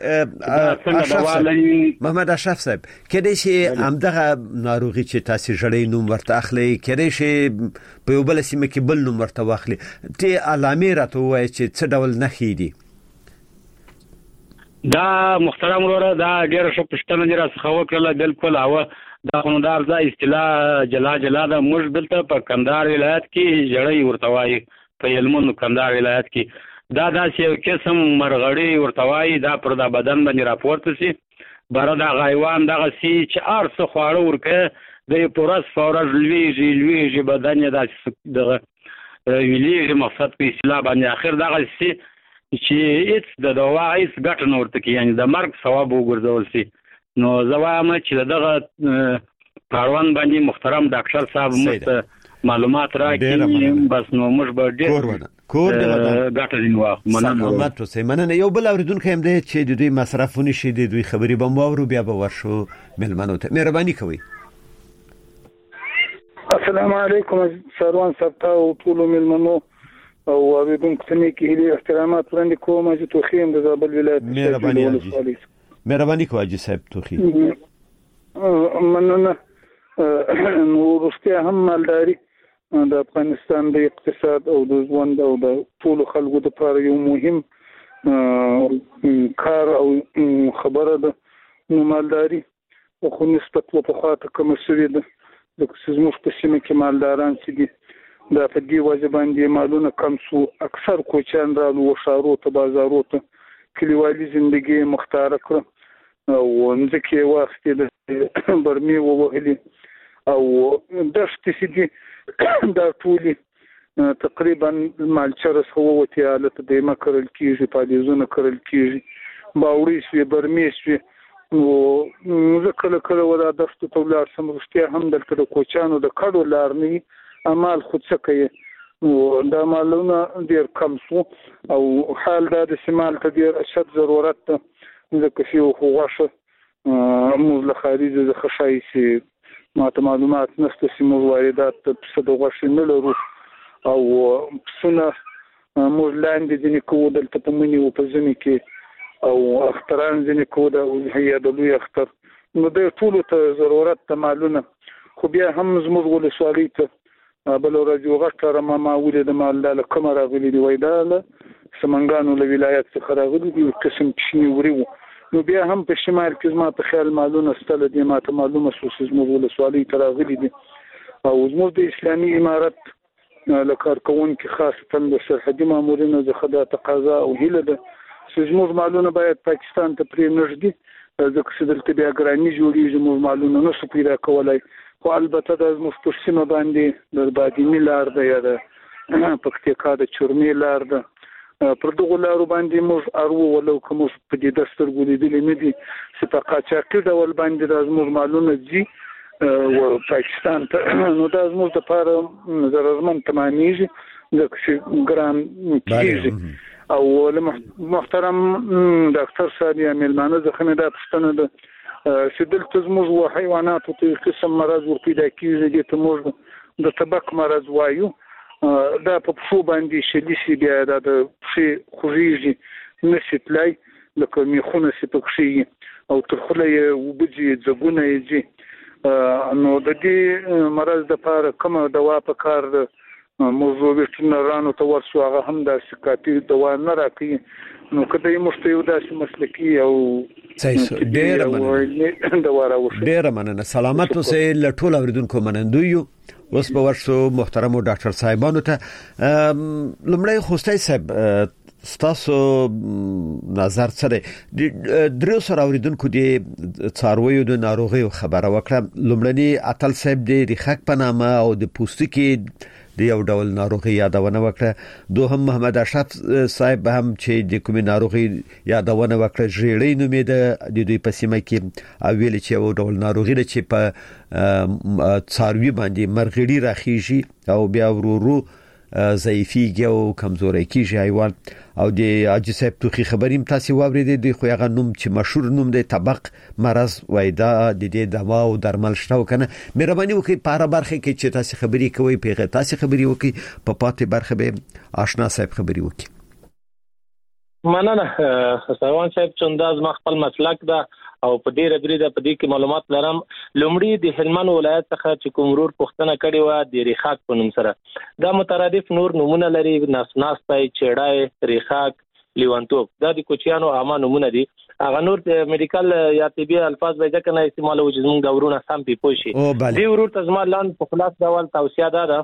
G: سره
C: محمد اشرف صاحب کله چې همدغه ناروغي چې تاسو جړی نوم ورته اخلي کله چې په یو بل سیمه کې بل نوم ورته واخلي ته علامه راته وایي چې څه ډول نخې دي
G: دا محترم وروره دا ډیر ښه پښتنه دی راڅخه وکړه بالکل او دا خوندار ځای اصطلاح جلا جلا د موږ دلته په کندهار ولایت کې جړی ورته وایي په یلمون کندهار ولایت کې دا داسې یو قسم مرغړی ورته وایي دا پر د بدن باندې راپورته سي بره د حیوان دغه سي چې هر څه خواړه ورکه د پورس فورج لویږي لویږي بدن یې داسې دغه ویلېږي مقصد په اصطلاح باندې اخر دغه سي چې هیڅ د دوا هیڅ ګټه نه ورته کوي یعنې د مرګ ثواب وګرځول سي نو زه وایم چې دغه کاروان باندې محترم ډاکټر صاحب موږ معلومات راکړي بس نو موږ به ډېر
C: کور دی
G: ګټه دین واخ
C: مننه تاسو مننه یو بل اوریدونکو هم دی چې د دوی مصرفونه شي د دوی خبري به مو بیا به ورشو ملمنو ته مهرباني کوي
H: السلام علیکم سروان صاحب او ټول ملمنو او اوریدونکو ته کې هلي احترامات وړاندې کوم چې توخیم د زابل ولایت
C: مهرباني مهرباني کوي حاجی صاحب توخی
H: مننه نو ورسته هم مالداري د افغانستان د اقتصاد او د ژوند او د ټول خلکو لپاره یو مهم کار او خبره ده نو مالداري خو نسبت په خاطر کوم شوی ده د زموږ په سیمه کې مالداران چې دي دا په دې وجه باندې مالونه کم سو اکثر کوچان رالو وشارو ته بازارو ته کلیوالي ژوندۍ مختار کړ او ځکه وخت د برمي ووهلي او دشت سيدي دا ټولي تقریبا مالچرس هو وته حالت د مکرل کیږي پالیزونه کرل کیږي باوري شي برمي شي نو ځکه کله ولا دشت تولار سمرشتي هم د کوچانو د کډو لارني اعمال خود څه کوي نو دا مالونه ډیر کم سو او حال دا د شمال ته ډیر اشد ضرورت ځکه چې خو غوښه موږ له خارج د خشای سي ماته معلومات نشته چې موږ واردات په د غوښې نه لرو او څونه موږ لاندې ځینې کوو دلته په مني او په ځینې کې او اختران ځینې کوو د هي د لوی اختر نو د ټولو ته ضرورت ته مالونه خو بیا هم زموږ ولسوالۍ ته بل ورځ یو غټه رمه ولې د مال له کومه راغلي دی وای دا له سمنګانو له ولایت څخه راغلي دي قسم کښنی وریو نو بیا هم په شمال کې زما په خیال مالونه ستل دي ماته معلومه شو چې زموږ ولسوالۍ ته راغلي دي او زموږ د اسلامي امارت له کارکوونکو خاصه د سرحدي مامورینو څخه د تقاضا او هیله ده چې زموږ مالونه باید پاکستان ته پرې نږدې ځکه چې دلته بیا ګراني جوړیږي موږ مالونه نشو پیدا کولای خو البته د زموږ په سیمه باندې د بادینی لار ده یا د پکتیکا د چورمې لار ده پر دغه لارو باندې موږ ارو ولو کوم په دې دستر ګولېدلې نه دي چې په قاچاقي ډول باندې د زموږ مالونه دي او پاکستان ته نو د زموږ لپاره ضررمن تمامېږي د ګران کیږي او محترم ډاکټر صاحب یا ملمانه ځخنه د پښتنه د سیدل تزموږ او حیوانات او قسم مرض ورپیدا کیږي د تموږ د تبک مرض وایو دا په پښو باندې شلیسي بیا د پښې خوږیږي نشي تلای لکه میخونه سي پکشي او تر خله یې وبجي ځګونه یې نو د دې مرض د لپاره کومه دوا په کار موضوع ویټرینرانو ته ورسو هغه هم د سکاپي دوا نه راکړي نو کله یې مستیو داسې مسلکی او
C: صحیح ډیر مننه
H: دوا راوړي
C: ډیر مننه سلامت اوسئ لټول اوریدونکو منندوی اوس به ورسو محترم ډاکټر صاحبانو ته لمړی خوستای صاحب ستاسو نظر څه دی درو سره اوریدونکو دی څارویو د ناروغي خبره وکړه لمړنی اتل صاحب دی ریخک په نامه او د پوستکي د یو ډول ناروغي یادونه وکړه دوهم محمد اشرف صاحب هم چې د کومې ناروغي یادونه وکړه ژړې نومې د دوی په سیمه کې او ویل چې یو ډول ناروغي ده چې په څاروي باندې مرغړی راخیږي او بیا ورورو ضعیفیږي او کمزوري کیږي حیوان او د عاجز صاحب توخي خبریم تاسو واورېدې د خو هغه نوم چې مشهور نوم دی طبق مرض وایدا د دې دوا او درمل شته کنه مهرباني وکړئ په اړه برخه کې چې تاسو خبري کوي پیغه تاسو خبري وکړي په پاتې برخه به آشنا صاحب خبري وکړي
E: مننه سروان صاحب چنداز ما خپل مسلک ده او په دې ربري ده په دې کې معلومات لرم لومړی د هلمند ولایت څخه چې کومرور پښتنه کړي و د ریخاک په نوم سره دا مترادف نور نمونه لري ناسناستای چړای ریخاک لیوانتوب دا د کوچیانو عامه نمونه دي هغه نور د میډیکل یا طبي الفاظ به ځکه نه استعمال وجود موږ د ورونه سم پی پوشي دی ورور ته زما لاند په خلاص ډول توصيه ده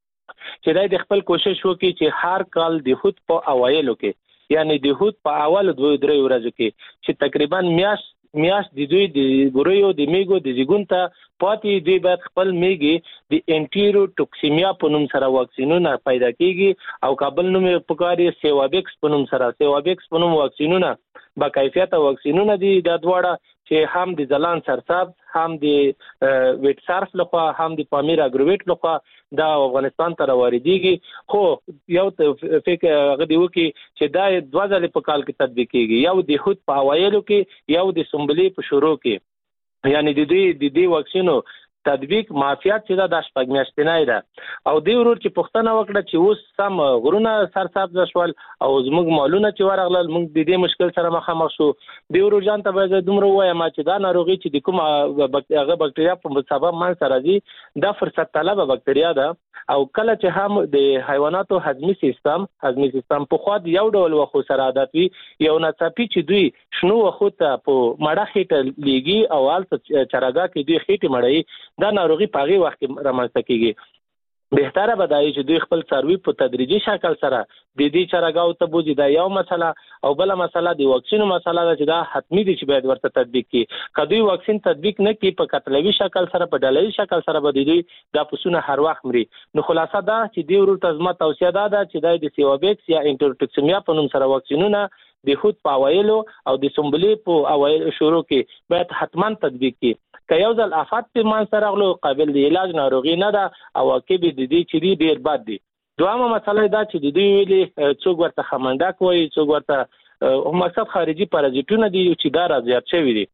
E: چې د خپل کوشش وکړي چې هر کال د هوت په اوایلو کې یعنی د هوت په اول دوه درې ورځو کې چې تقریبا میاش میاش د دوی د ګوریو د میګو د زیګون ته پاتې دوی باید خپل میګي د انټیرو ټوکسیمیا په نوم سره واکسینونه پیدا کیږي او کابل نوم پکاري سیوابیکس په نوم سره سیوابیکس په نوم واکسینونه با کیفیت واکسینونه دي د دواړه چې هم د ځلان سرساب هم د ویټ صرف لخوا هم د پامیر اګرویټ لخوا د افغانستان ته واردېږي خو یو فکر غدي وکي چې دا دوه ځله په کال کې تطبیق کیږي یو د هوت په اوایلو کې یو د سمبلی په شروع کې یعنی د دې د دې واکسینو تطبیق معافیت چې دا د شپږ میاشتې ده او دی ورور چې پښتنه وکړه چې اوس سم غرونه سرسبز شول او زموږ مالونه چې ورغلل موږ د دې مشکل سره مخامخ شو دی ورور جان ته به دومره وایم چې دا ناروغي چې د کوم هغه بکټریا په سبب مان سره دي دا فرصت طلب بکټریا ده او کله چې هم د حیواناتو هضمي سیستم هضمي سیستم په خو د یو ډول وخو سره عادت وي یو ناڅاپي چې دوی شنو وخو ته په مړه خېټه لیږي او الته چرګا کې دوی خېټه مړی دا ناروغي په هغه وخت کې رامنځته کیږي بهتره بدایي چې دوی خپل څاروي په تدریجي شکل سره د دې چرګاو ته بوزي دا یو مسله او بل مسله د واکسینو مسله ده چې دا حتمی دي چې باید ورته تطبیق کړي کدی واکسین تطبیق نه کړي په قتلوي شکل سره په ډلې شکل سره به دوی دا پسونه هر وخت مري نو خلاصه دا چې دی ورته زما توصيه ده چې د سیوابیکس یا انټرټوکسیمیا په نوم سره واکسینونه د هوت په اوایلو او د سمبلی په اوایلو شروع کې باید حتما تطبیق کړي که یو ځل افات په مان سره غلو قابل دی علاج ناروغي نه ده او کې به د دې چې دی ډیر بد دي دوامه مسله دا چې د دوی ویلي څوک ورته خمندک وایي څوک ورته مقصد خارجي پارازیټونه دي چې دا را زیات شوی دي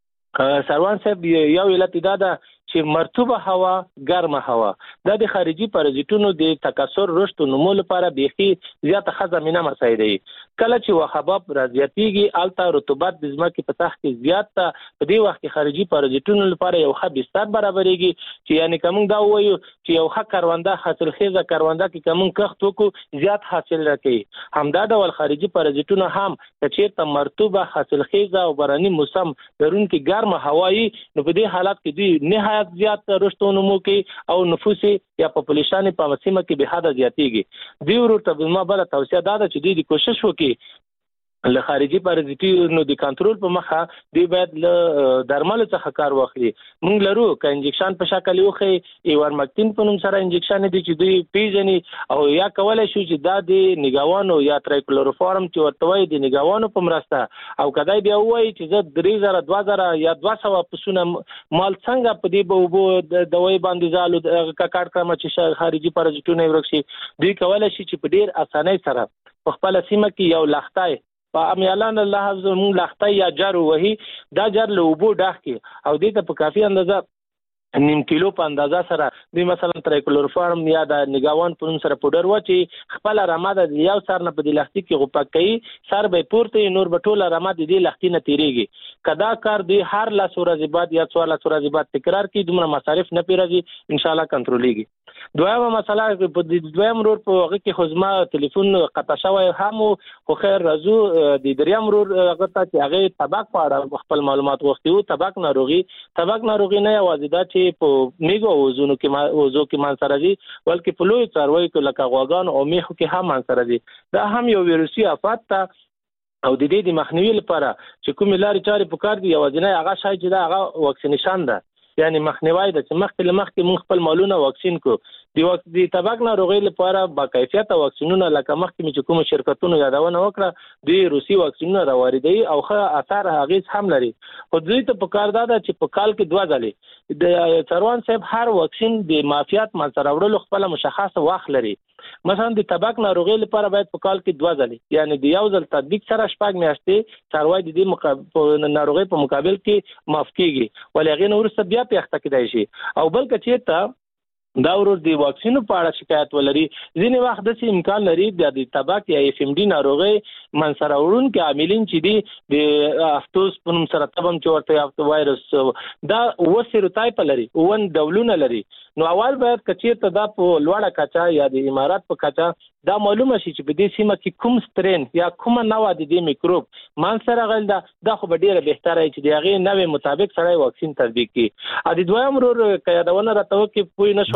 E: سروان صاحب یو علت دا ده چې مرطوبه هوا ګرمه هوا د خارجي پارازیټونو د تکثر رشد نمو لپاره بيخي زیاته خزمینه مسایل دي کله چې وخباب رضیاتيږي الته رطوبت د ځمکې په تخت کې زیات ته په دې وخت کې خارجي پارازیټونو لپاره یو ښه بستر برابرېږي چې یعنی کوم دا وایو چې یو ښه کارونده حاصل خیزه کارونده کې کوم کښت وکړو زیات حاصل راکړي همدا ډول خارجي پارازیټونو هم چې ته مرطوبه حاصل خیزه او باراني موسم درونکي ګرمه هوایی نو په دې حالت کې دوی نه زیات رشد نمو کې او نفوس یا پاپولیشن په سیمه کې به حد زیاتېږي دی ورته ما بل توصيه ده چې دوی کوشش وکړي له خارجي پارازیټونو د کنټرول په مخه دی باید له درملو څخه کار واخلي. موږ لرو ک انجکشن په شکل یو خي ایورمکتین په نوم سره انجکشن دي چې دوی پیژني او یا کولای شو چې دا د نگاوانو یا ترایکلوروفارم چې ورته وایي د نگاوانو په مرسته او کدای بیا وایي چې زه درې زره دوه زره یا دوه سوه پسونه مال څنګه په دې به وبو دوی باندې زالو کاکړ کړم چې خارجي پارازیټونه ورکشي. دوی کولای شي چې په ډیر اسانۍ سره په خپل سیمه کې یو لختای په امیالان الله حفظ مون لختای یا جر وهي دا جر له وبو ډاخ کې او دې ته په کافي اندازه نیم کیلو په اندازه سره دوی مثلا ترایکلوروفارم یا د نگاوان په نوم سره پودر وچی خپل رماده یو سر نه په دې لختي کې غوپک کوي سر به پورته نور به ټوله رماده دې لختي نه تیریږي. کدا کار دی هر لا سورې بعد یا څوار لا سورې بعد تکرار کی دومره مصارف نه پیراږي ان شاء الله کنټرولېږي. دویمه مسله په دې دویم رور په هغه کې خزما ټلیفون قطع شوی هم خو خیر رازو د دریم رور هغه ته چې هغه طبق په خپل معلومات غوښتي طبق ناروغي طبق ناروغي نه یوازې دا چې په میګو وزونو کې وزو کې مان سره دي بلکې په لوی څاروي کې لکه غواګان او میخو کې هم مان سره دي. دا هم یو ویروسي آفات ته او د دې د مخنیوي لپاره چې کوم لارې چارې په کار دي یوازې نه هغه شای چې دا هغه واکسینیشن ده یعنی مخنیوي د چې مخکې مخکې مونږ خپل مالونه واکسین کو دی وخت د طبق ناروغي لپاره با کیفیت واکسینونه لکه مخکې چې کوم شرکتونو یادونه وکړه د روسي واکسینونه راوړي او ښه اثر هغه هم لري. خو دوی ته په کار ده چې په کال کې دوه ځلې د چروان صاحب هر واکسین د معافیت منځ راوړلو خپل مشخص وخت لري. مثلا د طبق ناروغي لپاره باید په کال کې دوه ځلې یعنی د یو ځل تطبیق سره شپږ میاشتې چروای د دې مقابل ناروغي په مقابل کې معاف کیږي ولې هغه نور څه بیا په اخته کېدای شي. او بل کچې ته دا ورور دی واکسینو په اړه شکایت ولري ځینې وخت د امکان لري د طبق یا اف ام ډي ناروغي منسره ورون کې عاملین چې دي د افتوس په نوم سره تبم چې ورته افت وایرس دا وسیروتای په لري اون ډولونه لري. نو اول باید کچیر ته دا په لوړه کچا یا د امارات په کچا دا معلومه شي چې په دې سیمه کې کوم سترین یا کومه نوع د دې میکروب مان سره غل دا دا خو به ډیره بهتره چې د هغه نوې مطابق سره واکسین تطبیق کړي. ا دې دویم ورور قیادونه راته کې پوی نشو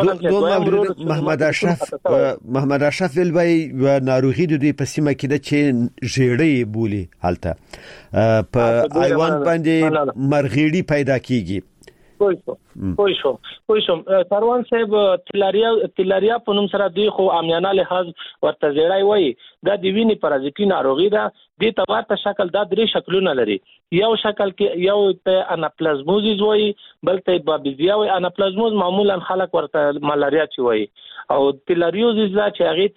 C: محمد اشرف محمد اشرف ویلوی و ناروغي د دې په سیمه کې د چې ژړې بولی حالته په ایوان باندې مرغېړي پیدا کیږي.
E: پوه شو پوه شو پوه شو سروان صاحب تلاریا تلاریا په نوم سره دی خو عامیانه لحاظ ورته زیړای وای دا د وینې پارازیټي ناروغي ده. د تبارته شکل دا درې شکلونه لري. یو شکل کې یو ته اناپلازموزیس وای بل ته بابیزیا وای. اناپلازموز معمولا خلک ورته ملاریا چي وای او تلاریوزیس دا چې هغه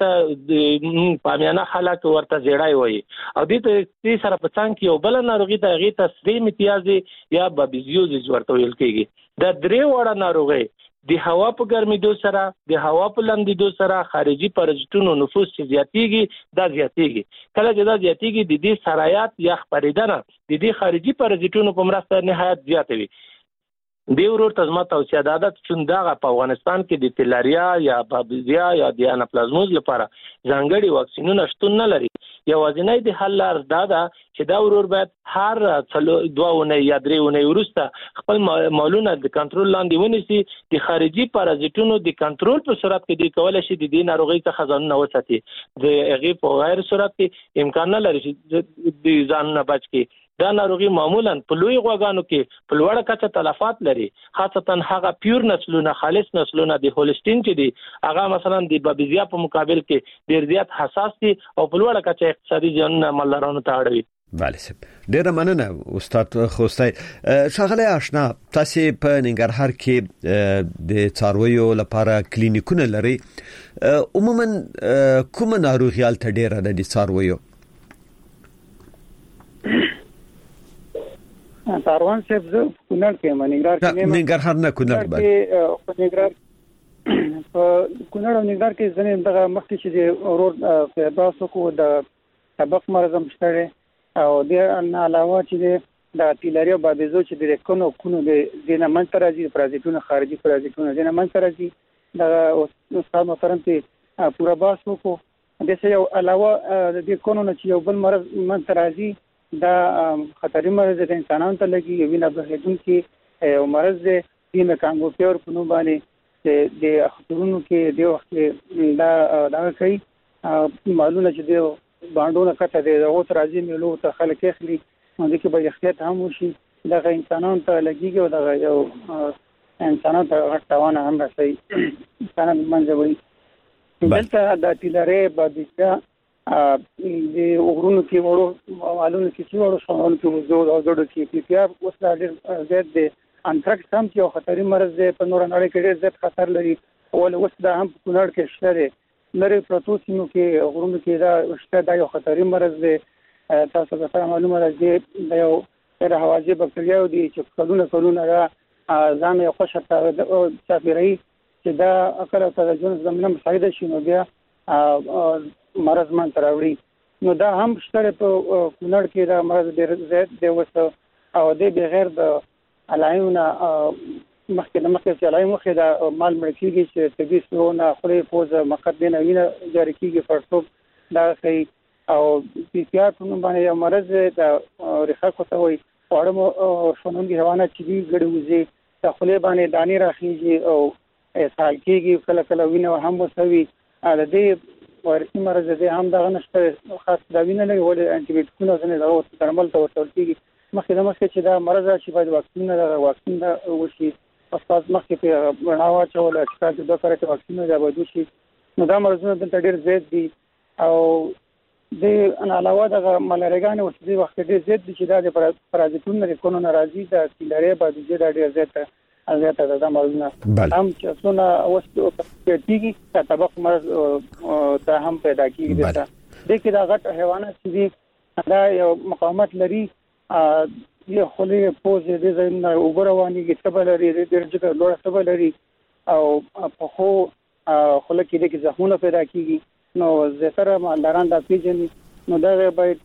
E: ته پامیانه خلک ورته زیړای وای او د دې سره په څنګه کې یو بل ناروغي ته هغه ته سری امتیازي یا بابیزیوزیس ورته ویل کېږي. دا درې وړه ناروغي د هوا په ګرمېدو سره د هوا په لندېدو سره خارجي پارازیټونو نفوذ چې زیاتېږي دا زیاتېږي. کله چې دا زیاتېږي د دې سرایت یا خپرېدنه د دې خارجي پارازیټونو په مرسته نهایت زیاته وي. دی ورور تزما توصیه ده چې دا په افغانستان کې د تلاریا یا بابیزیا یا د اناپلازموز لپاره ځانګړي واکسینونه شتون نه لري. یوازینی د حل لار دا ده چې دا ورور باید هر دوه ونه یا درې ونه وروسته خپل مالونه د کنټرول لاندې ونیسي. د خارجي پارازیټونو د کنټرول په صورت کې د کولای شي د دې ناروغي څخه ځان وساتي. د هغه په غیر صورت کې امکان نه لري چې د ځان نه بچ کی. دا ناروغي معمولا په لوی غواګانو کې په لوړه کچه تلفات لري خاصتا هغه پیور نسلونه خالص نسلونه د هولستین چې دي هغه مثلا د بابیزیا په مقابل کې ډیر زیات حساس دي او په لوړه کچه اقتصادي ځانونه مالدارانو ته اړوي.
C: بله سب ډیر مننه استاد خوستای. شغله آشنا تاسو په ننګرهار کې د څارویو لپاره کلینیکونه لري. عموما کوم ناروغي الته ډیر د څارویو؟
D: ساروان صاحب زه کونړ کې منګرهار کې
C: منګرهار نه کونړ
D: باندې منګرهار په کونړ او منګرهار کې ځنې دغه مخکې چې ورور پیداسو کو د طبق مرزم شته او د علاوه چې د تیلاریا بابیزو چې د کونو کونو د دینه منترازي پرازیټونه خارجي پرازیټونه دینه منترازي د استاد محترم ته پورا باسو کو د څه یو علاوه د کونو چې یو بل مرز منترازي دا خطرې مرز د انسانانو ته لګي یو نه بهیدونکو او مرز د کانګو پیور په نوم باندې د اخترونو کې د وخت دا دا کوي معلومه چې د باندونه کته دی او تر راځي ملو ته خلک اخلي نو د کې به احتیاط هم وشي دغه انسانانو ته لګيږي او دغه یو انسانانو ته غټونه هم راسي انسانان منځوي دلته د تلارې بادشاه د وګړو کې وړو معلومه کې چې وړو شامل کې وزو او جوړ کې پی پی آر اوس لا ډېر زیات دی انټراکس هم چې خطري مرز دی په نور نړۍ کې ډېر زیات خطر لري او اوس دا هم په کونړ کې شته دی لري پروتو سیمو کې وګړو کې دا شته دا یو خطري مرز دی تاسو ته معلومه ده چې دا یو ډېر هوازي بکټریا دي چې کلونه کلونه را ځان یو خوشا چاپیري چې دا اکر ته د ژوند زمينه مساعده شي نو بیا مرز من تراوړي نو دا هم شته په کونړ کې دا مرز ډېر زیات دی وسه او د بغیر د علایونه مخکې د مخکې چې علایو مخکې د مال ملکیږي چې طبي سونه خوري پوز مقدمه وینه جاری کیږي فرصت دا کوي او پی پی آر په باندې یو مرز د ریخه کوته وي اورمو شونونګي حیوانات چې دی ګډ وزي د خپل باندې دانی راخیږي او اسهال کیږي کله کله وینه هم وسوي د دې ورسي مرز دې هم دغه نشته خاص دا وینه نه ولې انټي بیوټیکونه ځنه دا درمل ته ورتل کیږي مخکې د مخکې چې دا مرز راشي باید واکسین دا واکسین دا وشي پس مخکې په بناوا چول چې دا دوه کارته واکسین دا باید وشي نو دا مرزونه د ډېر زیات دي او د ان علاوه د ملاريګان او د وخت ډېر زیات دي چې دا د پرازیتونو لري کو ناراضي د تلارې باید ډېر زیات ازیاته د مرزونه هم چې څونه اوسه کېږي چې طبق مرز ته هم پیدا کیږي دا د کې دا غټ حیوانات چې دا یو مقاومت لري یو خلې پوز دې زمينه وګرواني کې تبل لري ډېر ځکه لوړ تبل لري او په خو خلک کې د زخمونو پیدا کیږي نو زیاتره مالداران دا پیژني نو دا باید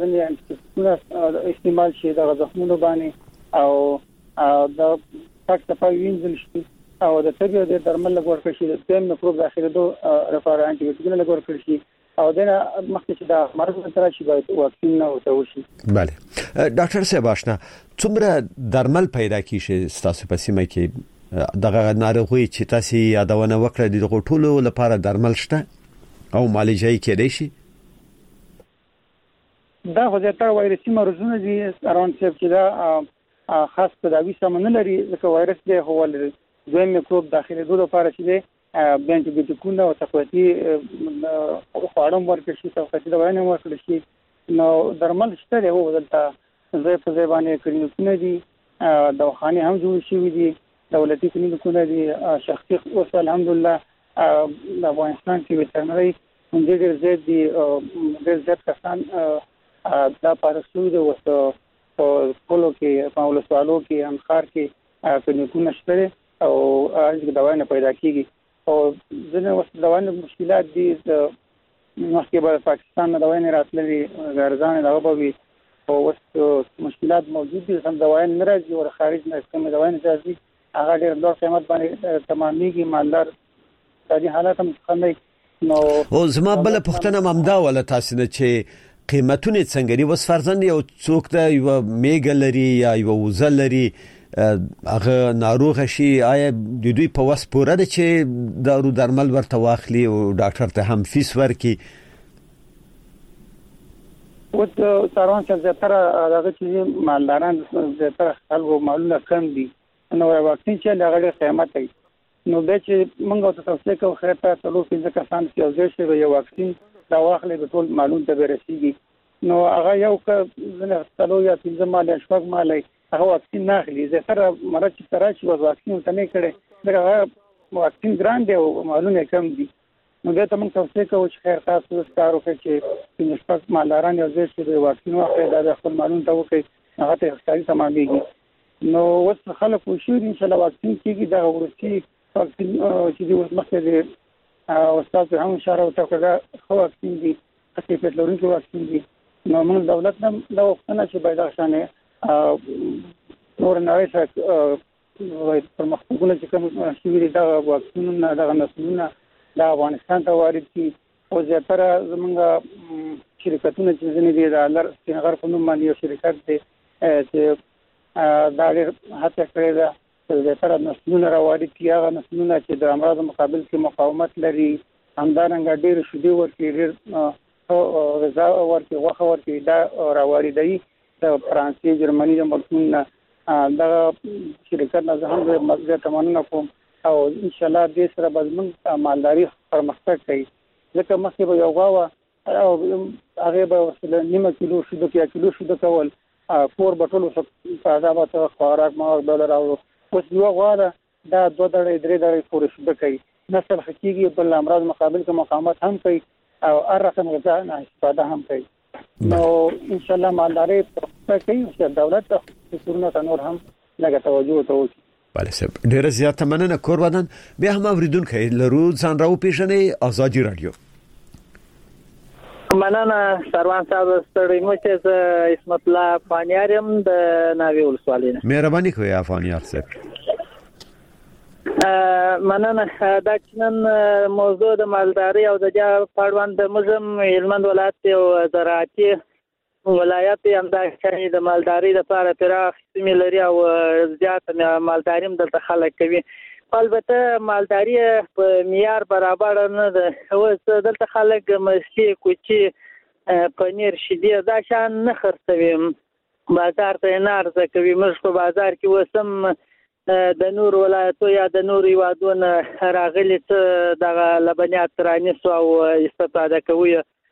D: ځنې استعمال شي د زخمونو باندې او د تک تپای وینځل شي او د طبي د درمل لګور کړی شي د تیم میکروب داخله دوه رفاره انټي بیوټیکونه لګور کړی شي او دا مخکې چې دا مرض تر شي باید واکسین نه وته وشي.
C: بله ډاکټر صاحب آشنا څومره درمل پیدا کیږي تاسو په سیمه کې دغه ناروغي چې تاسو یادونه وکړه د غټولو لپاره درمل شته او معالجه کېدای شي
D: دا خو زیاتره وایرسي مرزونه دي اراوند چې دا خاص تداوی سمون لري ځکه وایرس دی هو لري دوی میکروب داخله دوه لپاره چې دی بینټي بیوټیکونه او تقویتی خواړم ورکړي شي تقویتی دوايان ورکړي شي نو درمل شته دی هو دلته زې په ځای باندې کلینیکونه دي دواخانه هم جوړ شوي دي دولتي کلینیکونه دي شخصي اوس الحمدلله د افغانستان کې وترنري ډېر زیات دي ډېر زیات کسان دا پارسو دي وسه په کولو کې په ولسوالو کې انخار کې کلینیکونه شته او هغه دوايان پیدا کیږي او ځنه وس دوايان مشکلات دي د مخکې به پاکستان نه دوايان راتللي غرضان دا به او وس مشکلات موجود دي هم دوايان نه راځي او خارج نه کوم دوايان راځي هغه ډېر لوړ قیمت باندې تمامېږي مالدار د حالات هم څنګه نو
C: او زما بل پښتنه ممدا ولا تاسو نه چې قیمتونه څنګه دي وس فرزند یو څوک د یو میګ لري یا یو وزل لري هغه ناروغ شي آیا د دوی په وس پوره ده چې دارو درمل ورته واخلي او ډاکټر ته هم فیس ورکي
D: او څاروان چې زیاتره هغه چې مالداران زیاتره خلکو مالونه کم دي نو واکسین چې هغه قیمت دی نو به چې موږ تاسو ته خو خیرته څلور پنځه کسان چې اوځي شي یو واکسین دا واخلې به ټول معلوم ته ورسیږي نو هغه یو ک زنه څلور یا پنځه مال شپږ مال هغه واکسین نه اخلي زه مرض چې تراشي و واکسین ته نه کړي دا واکسین ګران دی او معلومه کم دي نو دا ته موږ تاسو ته چې خیر تاسو ستارو کې چې شپږ مالداران یو ځای چې واکسین واخلي دا خپل معلوم ته وکړي هغه ته اختیاري تمامېږي نو وس خلک وشي ان شاء الله واکسین کیږي دا ورسي واکسین چې د مخکې او تاسو هم اشاره وکړه خو واکسین دي چې په لورونکو واکسین دي نو موږ دولت هم دا وختونه چې باید ځانه نور نه راځي پر مخکونه چې کوم شي دا واکسینونه دا نسلونه دا افغانستان ته وارد دي او زیاتره زمونږ شرکتونه چې زنه دي دا لر سنغر په نوم باندې یو شرکت دی چې دا ډېر هڅه کړې ده زیاتره نسلونه راوړي چې هغه نسلونه چې د امراض مقابل کې مقاومت لري همدارنګه ډېر شدي ورکړي ډېر غذا ورته وخه ورته دا راوړي د فرانسې جرمني د ملکونو دا شرکت نه زه هم مزه تمنه کوم او ان شاء الله دې سره به موږ مالداري پرمختګ کوي ځکه مخکې به یو غوا او هغه به وسله نیمه کیلو شیدو کې کیلو شیدو کول فور بټولو په عذاب ته خوراک ما ډالر او اوس یو غوا دا دوه درې درې درې فور شیدو کوي نسل حقيقي بل امراض مقابل کې مقاومت هم کوي او ارقام غذا نه استفاده هم کوي نو ان شاء الله مالداري پرمختګ کوي چې دولت ته څورونه نور هم لږه توجه وکړي.
C: بله سب ډیره زیاته مننه کوردان بیا هم اوریدونکو لرو ځان راو پیژنې ازادي رادیو.
I: مننه سروان صاحب ستړي مو چې اسمت الله افغانیارم د ناوی ولسوالۍ.
C: مهرباني کوئ افغانیار صاحب.
I: مننه دا چنن موضوع د مالداري او د پاړوان د مزم هلمند ولایت او زراعتي ولایت هم دا چې د مالداري لپاره پراخ سیمې لري او زیات مالداري هم دلته خلک کوي. البته مالداري په معیار برابر نه ده. اوس دلته خلک مشي کوچي پنیر شیدې دا شان نه خرڅوي بازار ته نه عرضه کوي. موږ په بازار کې وسم د نور ولایتو یا د نور هیوادونو راغلي څه دغه لبنیات رانیسو او استفاده کوي.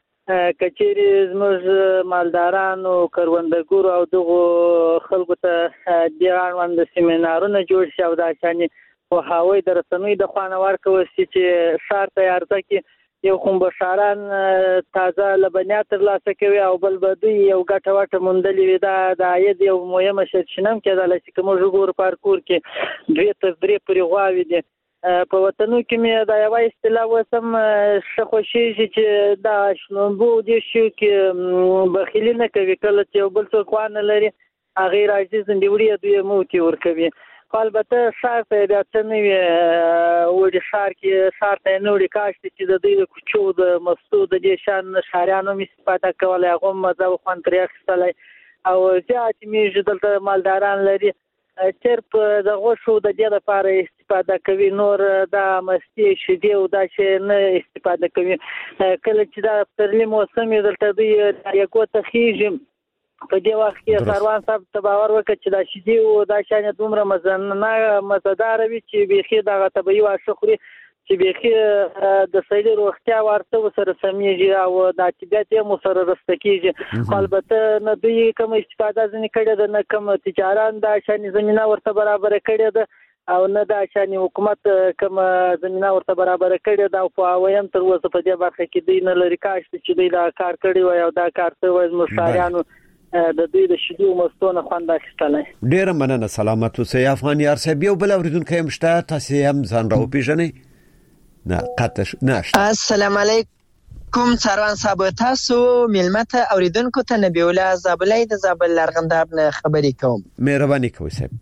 I: کچېرې زموږ مالدارانو کروندګرو او دغه خلکو ته د اړوند سیمینارونه جوړ شي او دا شانې په هاوی د رسنوي د خوانه ورکوي چې ښار ته عرضه کې یو کوم بشاران تازه لبنیات ترلاسه کوي او بل بدوی یو ګټه وټه موندلې وي. دا د عاید یو مهمه سرچینه کېدلی چې که موږ وګورو پارکور کې دوې تر درې پورې غواوې دي. په وطنو کې مې دا یوه اصطلاح وسم ښه خوښېږي چې دا شلومبو دې شو کې بخیلي نه کوي. کله چې یو بل څوک وانه لري هغې راځي زندې دوی موتې ورکوي. خو البته ښار ته بیا څه نه وي وړي ښار کې ښار ته یې نه وړي کاشتې چې د دوی د کوچو د مستو د دې شان ښاریانو هم استفاده کولی هغو هم مزه او خوند ترې اخیستلی او زیات میږي دلته مالداران لري چرپ د غوښو د دې لپاره استفاده کوي. نور دا مستې شیدې او دا شی نه استفاده کوي. کله چې دا پسرلي موسم یې دلته دوی یګو ته خیږي په دې وخت کې سروان صاحب ته باور وکړه چې دا شیدې او دا شانې دومره مزه مزهداره وي چې بیخي دغه طبیعي واښه خوري چې بیخي د سړي روغتیا ورته ورسره سمیږي او د طبیعت یې ورسره رسته کېږي. خو البته نه دوی کوم استفاده ځینې کړې ده نه کوم تجاران دا شانې زمینه ورته برابره کړې ده او نه دا شانې حکومت کوم زمینه ورته برابره کړې ده او په وایم تر اوسه په دې برخه کې دوی نه لري کاشت چې دوی دا کار کړی وای او دا کار ته وای مشاریانو د دوی د شیدو مستونه خوند اخیستلی.
C: ډیره مننه سلامت اوسئ افغانیار صاحب. یو بل اوریدونکی هم شته تاسو هم ځان راوپېژنئ. نه قطش نشته.
J: السلام علیکم سروان صاحب تاسو ملمت اوریدونکو ته نبی الله زابلای د زابل لرغنداب نه خبرې کوم.
C: مهرباني کوئ صاحب.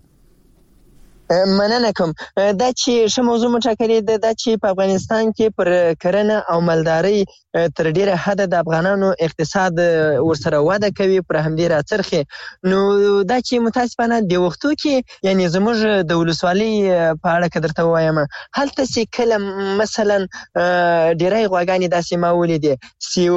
J: مننه کوم. دا چې ښه موضوع مټاکلې ده دا چې په افغانستان کې پر کرنه او مالداري تر ډیره حد د افغانانو اقتصاد ورسره وده کوي پر همدې راڅرخي. نو دا چې متاسفانه د وختو کې یعنی زموږ د ولسوالۍ په اړه که درته ووایم هلته چې کله مثلا ډیری غواګانې داسې ما ولیدې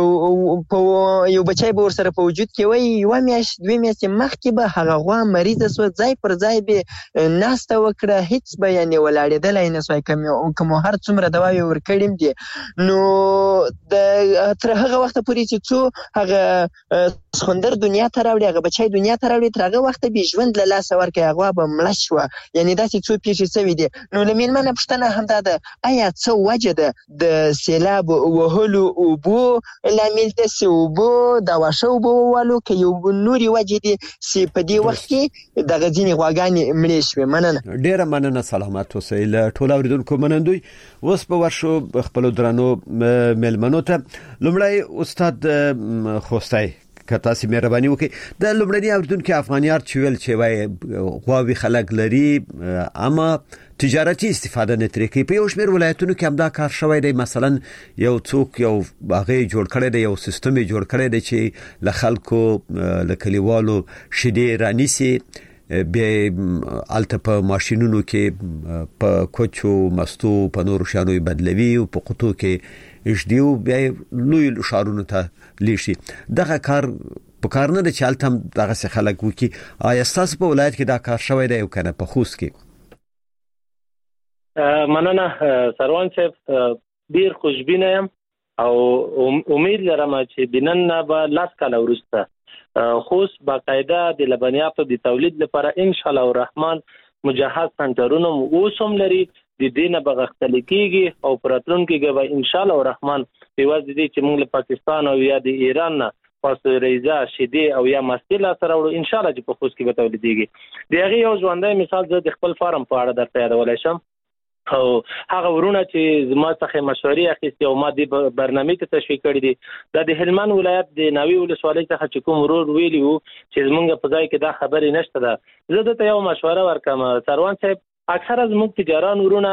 J: چې یو بچی به ورسره په وجود کې وایي یوه میاشت دوې میاشتې مخکې به هغه غوا مریضه سوه ځای پر ځای به ناسته وکړه هیڅ به یعنې ولاړېدلی نه سوی که مو هر څومره دواوې ورکړې دي. نو د تر هغه وخته پورې چې څو هغه سخوندر دنیا ته راوړي هغه بچی دنیا ته راوړي تر هغه وخته به ژوند له لاسه ورکړي هغه به مړه شوه. یعنې داسې څو پیښې شوي دي. نو له مېرمنه پوښتنه همدا ده آیا څه وجه ده د سیلاب وهلو اوبو لامل ده چې اوبو د واښه اوبه ووالو که یو نورې وجې دي چې په دې وخت کې دغه ځینې غواګانې مړې شوې. مننه.
C: ډیره مننه سلامت اوسئ. له ټولو اوریدونکو منندوی. اوس په ورشو خپل درنو مېلمنو ته لومړی استاد خوستای که تاسو مهرباني وکړئ د لومړني اوریدونکو افغانیار چې ویل چې وای غواوي خلک لري اما تجارتي استفاده نه ترې کوي. په یو شمېر ولایتونو کې هم دا کار شوی دی. مثلا یو څوک یو هغه جوړ کړی دی یو سیستم جوړ کړی دی چې له خلکو له کلیوالو شیدې رانیسي بیا الته په ماشینونو کې په کوچو مستو په نورو شانو بدلوي او په قطو کې اچ ډي او بیا لوی شارونو ته لیشي دغه کار په کار نه د چالتم دغه څه خلک وکي آیا تاسو په ولایت کې دا کار شوی دی او کنه په خوست کې
E: مننه سروان صاحب ډیر خوشبینه یم او امید لرم چې بنن به لاس کاله ورسته خوست باقاعده د لبنیاتو د تولید لپاره ان شاء الله الرحمن مجهز سنټرونه اوسم لري د دینه بغختل کیږي او پراتلونکو به ان شاء الله الرحمن په واسطه دي چې موږ له پاکستان او یا د ایران نه پاستوریزه شیدې او یا مستیلا سره وړو ان شاء الله چې په خوست کې به تولیدېږي دغه یو ژوندۍ مثال زه د خپل فارم په اړه درته یادولای شم او هغه ورونه چې زما څخه مشورې اخیستي او ما د برنامه ته تشویق کړی دي د هلمند ولایت د ناوی ولسوالۍ څخه چې کوم ورور ویلی وو چې زمونږ په ځای کې دا خبرې نشته ده زه د یو مشوره ورکم سروان صاحب اکثره زموږ تجاران ورونه